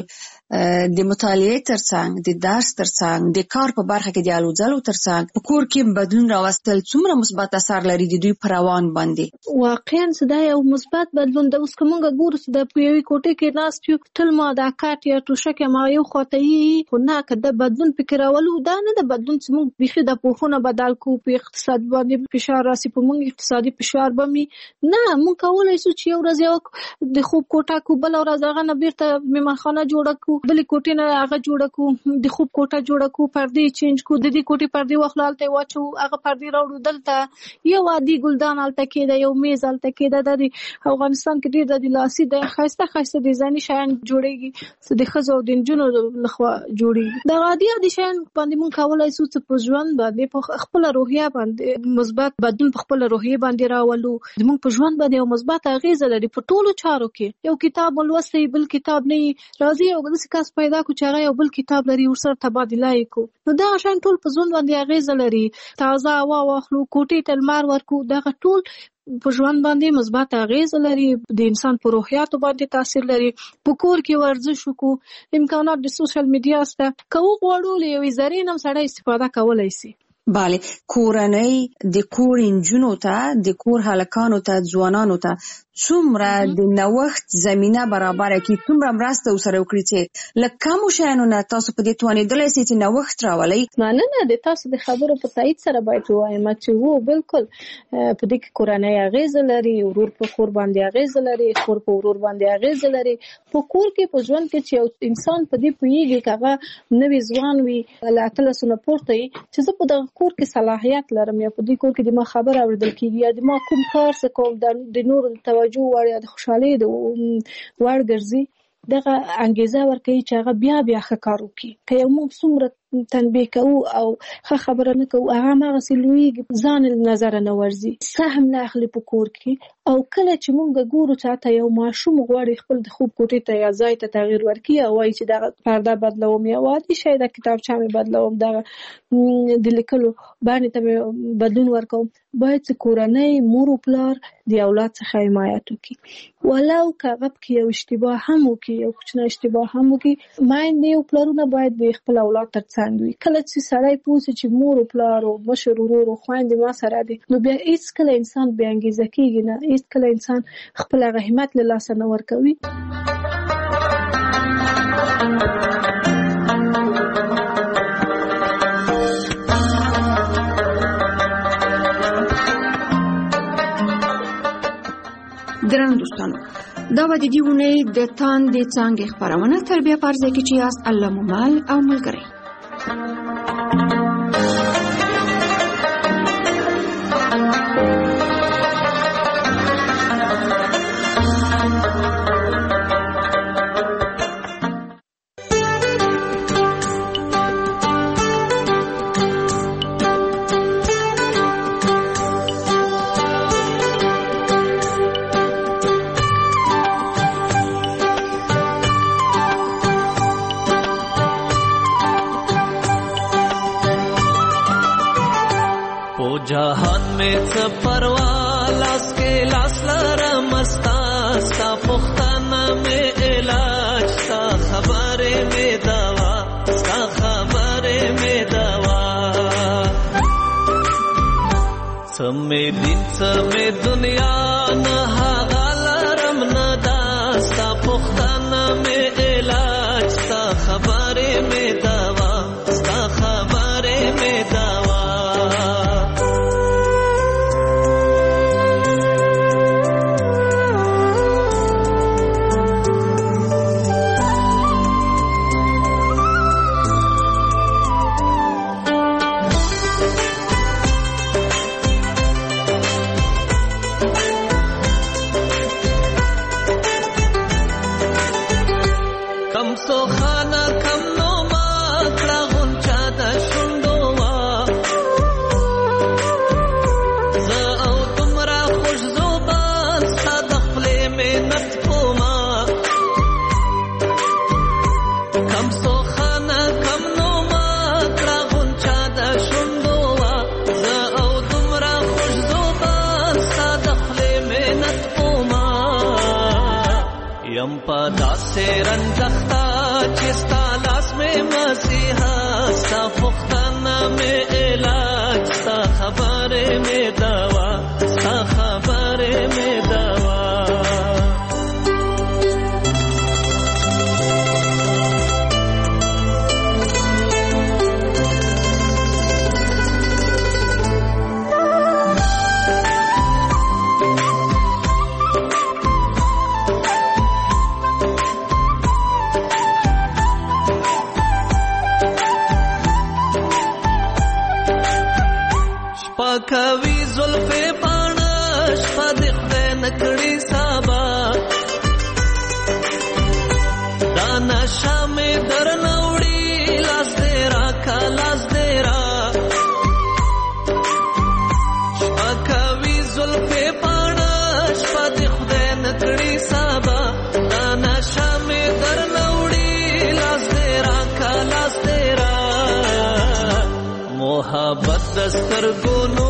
Speaker 3: د مطالعې ترڅنګ، د درس ترڅنګ، د کار په برخه کې د الو ځلو ترڅنګ په کور کې بدلون راوستل څومره مثبت اثر لري د دوی پر روان باندې؟
Speaker 12: واقعا دا یو مثبت بدلون ده. اوس که موږ ګورو چې د په یوې کوټې کې ناست یو، تل ما دا کاټ یا توشک ما یو خواته یي، خو نه که د بدلون فکر راولو، دا نه د بدلون چې موږ بیخي د پوښونه بدل کوو، په اقتصاد باندې فشار راسي، په موږ اقتصادي فشار به مي نه، موږ کولی شو چې یو ورځ یو د خوب کوټه کو، بله ورځ هغه نه بیرته مېمانخانه جوړه کو، بلې کوټې نه هغه جوړه کو، د خوب کوټه جوړه کو، پردې چینج کو، د دې کوټې پردې واخلو هلته یې واچو، هغه پردې راوړو دلته، یو عادي ګلدان هلته کېده، یو میز هلته کېده. دا د افغانستان کې ډېر د لاسي د ښایسته ښایسته ډیزایني شیان جوړېږي، د ښځو او د نجونو لخوا جوړېږي. د عادي عادي شیان باندې موږ کولی شو چې په ژوند باندې په خپله روحیه باندې مثبت بدلون په خپله روحیې باندې راولو، زموږ په ژوند باندې یو مثبت اغېزه لري په ټولو چارو کې. یو کتاب ولوستی بل کتاب نه وي، راځي یو داسې کس پیدا کړو چې هغه یو بل کتاب لري، ورسره تبادله یې کړو، نو دغه شیان ټول په ژوند باندې اغېزه لري. تازه هوا واخلو، کوټې ته لمر ورکړو، دغه ټول په ژوند باندې مثبت اغېزه لري، د انسان په روحیاتو باندې تاثیر لري. په کور کې ورزش وکړو، امکانات د سوشل میډیا شته، که وغواړو له یوې ذرې نه هم سړی استفاده کولی شي.
Speaker 3: بله، کورنۍ د کور نجونو ته، د کور هلکانو ته، ځوانانو ته څومره د نوښت زمینه برابره کړي، څومره مرسته ورسره وکړي چې له کمو شیانو نه تاسو په دې توانېدلی سئ چې نوښت راولئ؟
Speaker 12: مننه، د تاسو د خبرو په تایید سره باید ووایم چې هو بالکل په دې کې کورنۍ اغېزه لري، ورور په خور باندې اغېزه لري، خور په ورور باندې اغېزه لري. په کور کې په ژوند کې چې یو انسان په دې پوهېږي که هغه نوی ځوان وي، له اتلسو نه پورته وي، چې زه په دغه کور کې صلاحیت لرم، یا په دې کور کې د ما خبره اورېدل کېږي، یا د ما کوم کار څه کوم د نورو د توجه وړ یا د خوشحالۍ د وړ ګرځي، دغه انګیزه ورکوي چې هغه بیا بیا ښه کار وکړي. که یو موږ څومره تنبیه کوو او ښه خبره نه کوو، هغه هماغسې لویږي، ځان له نظره نه ورځي، سهم نه اخلي په کور کې. او کله چې موږ ګورو چې حتی یو ماشوم غواړي خپل د خوب کوټې ته یا ځای ته تغییر ورکړي، او وایي چې دغه پرده بدلوم، یا عادي شی د کتابچه مې بدلوم، دغه د لیکلو بڼې ته مې بدلون ورکوم، باید چې کورنۍ مور و پلار د اولاد څخه حمایت وکړي، ولو که هغه پکې یو اشتباه هم وکړي، یو کوچنی اشتباه هم وکړي. میندې او پلارونه باید د خپل اولاد ترڅنګ وي. کله چې سړی پوه شي چې مور و پلار او مشر ورور او خویندې ما سره دي، نو بیا هېڅکله انسان بې انګېزه کېږي نه، هېڅکله انسان خپل هغه همت له لاسه نه ورکوي.
Speaker 8: درنو دوستانو، دا به د دې اونۍ د تاندې څانګې خپرونه تر بیا په ځای کې چې یاست الله مو مل او ملګری.
Speaker 4: जहान में परवा लास के लास लरा मस्ता सा पुख्ताना में इलाज सा खबरे में दवा सा खबरे में दवा समे दिन समे दुनिया न हागलरम न दास्ता पुख्ताना में इलाज सा खबरे में दवा सा खबरे में दवा پدا سے رنجختا چستا لاس میں مسیحا ستا پختانا میں علاج ستا خبر میں دوا ستا خبر میں دوا کوي زلفې پاڼه شپه د خدای نکړي سبا دا نشه مې در نوړي لاس دې راکا لاس دې را شپه کوي زلفې پاڼه شپه د خدای نکړي سبا دا نشه مې در نوړي لاس دې راکا لاس دې را محبت دستر ګونو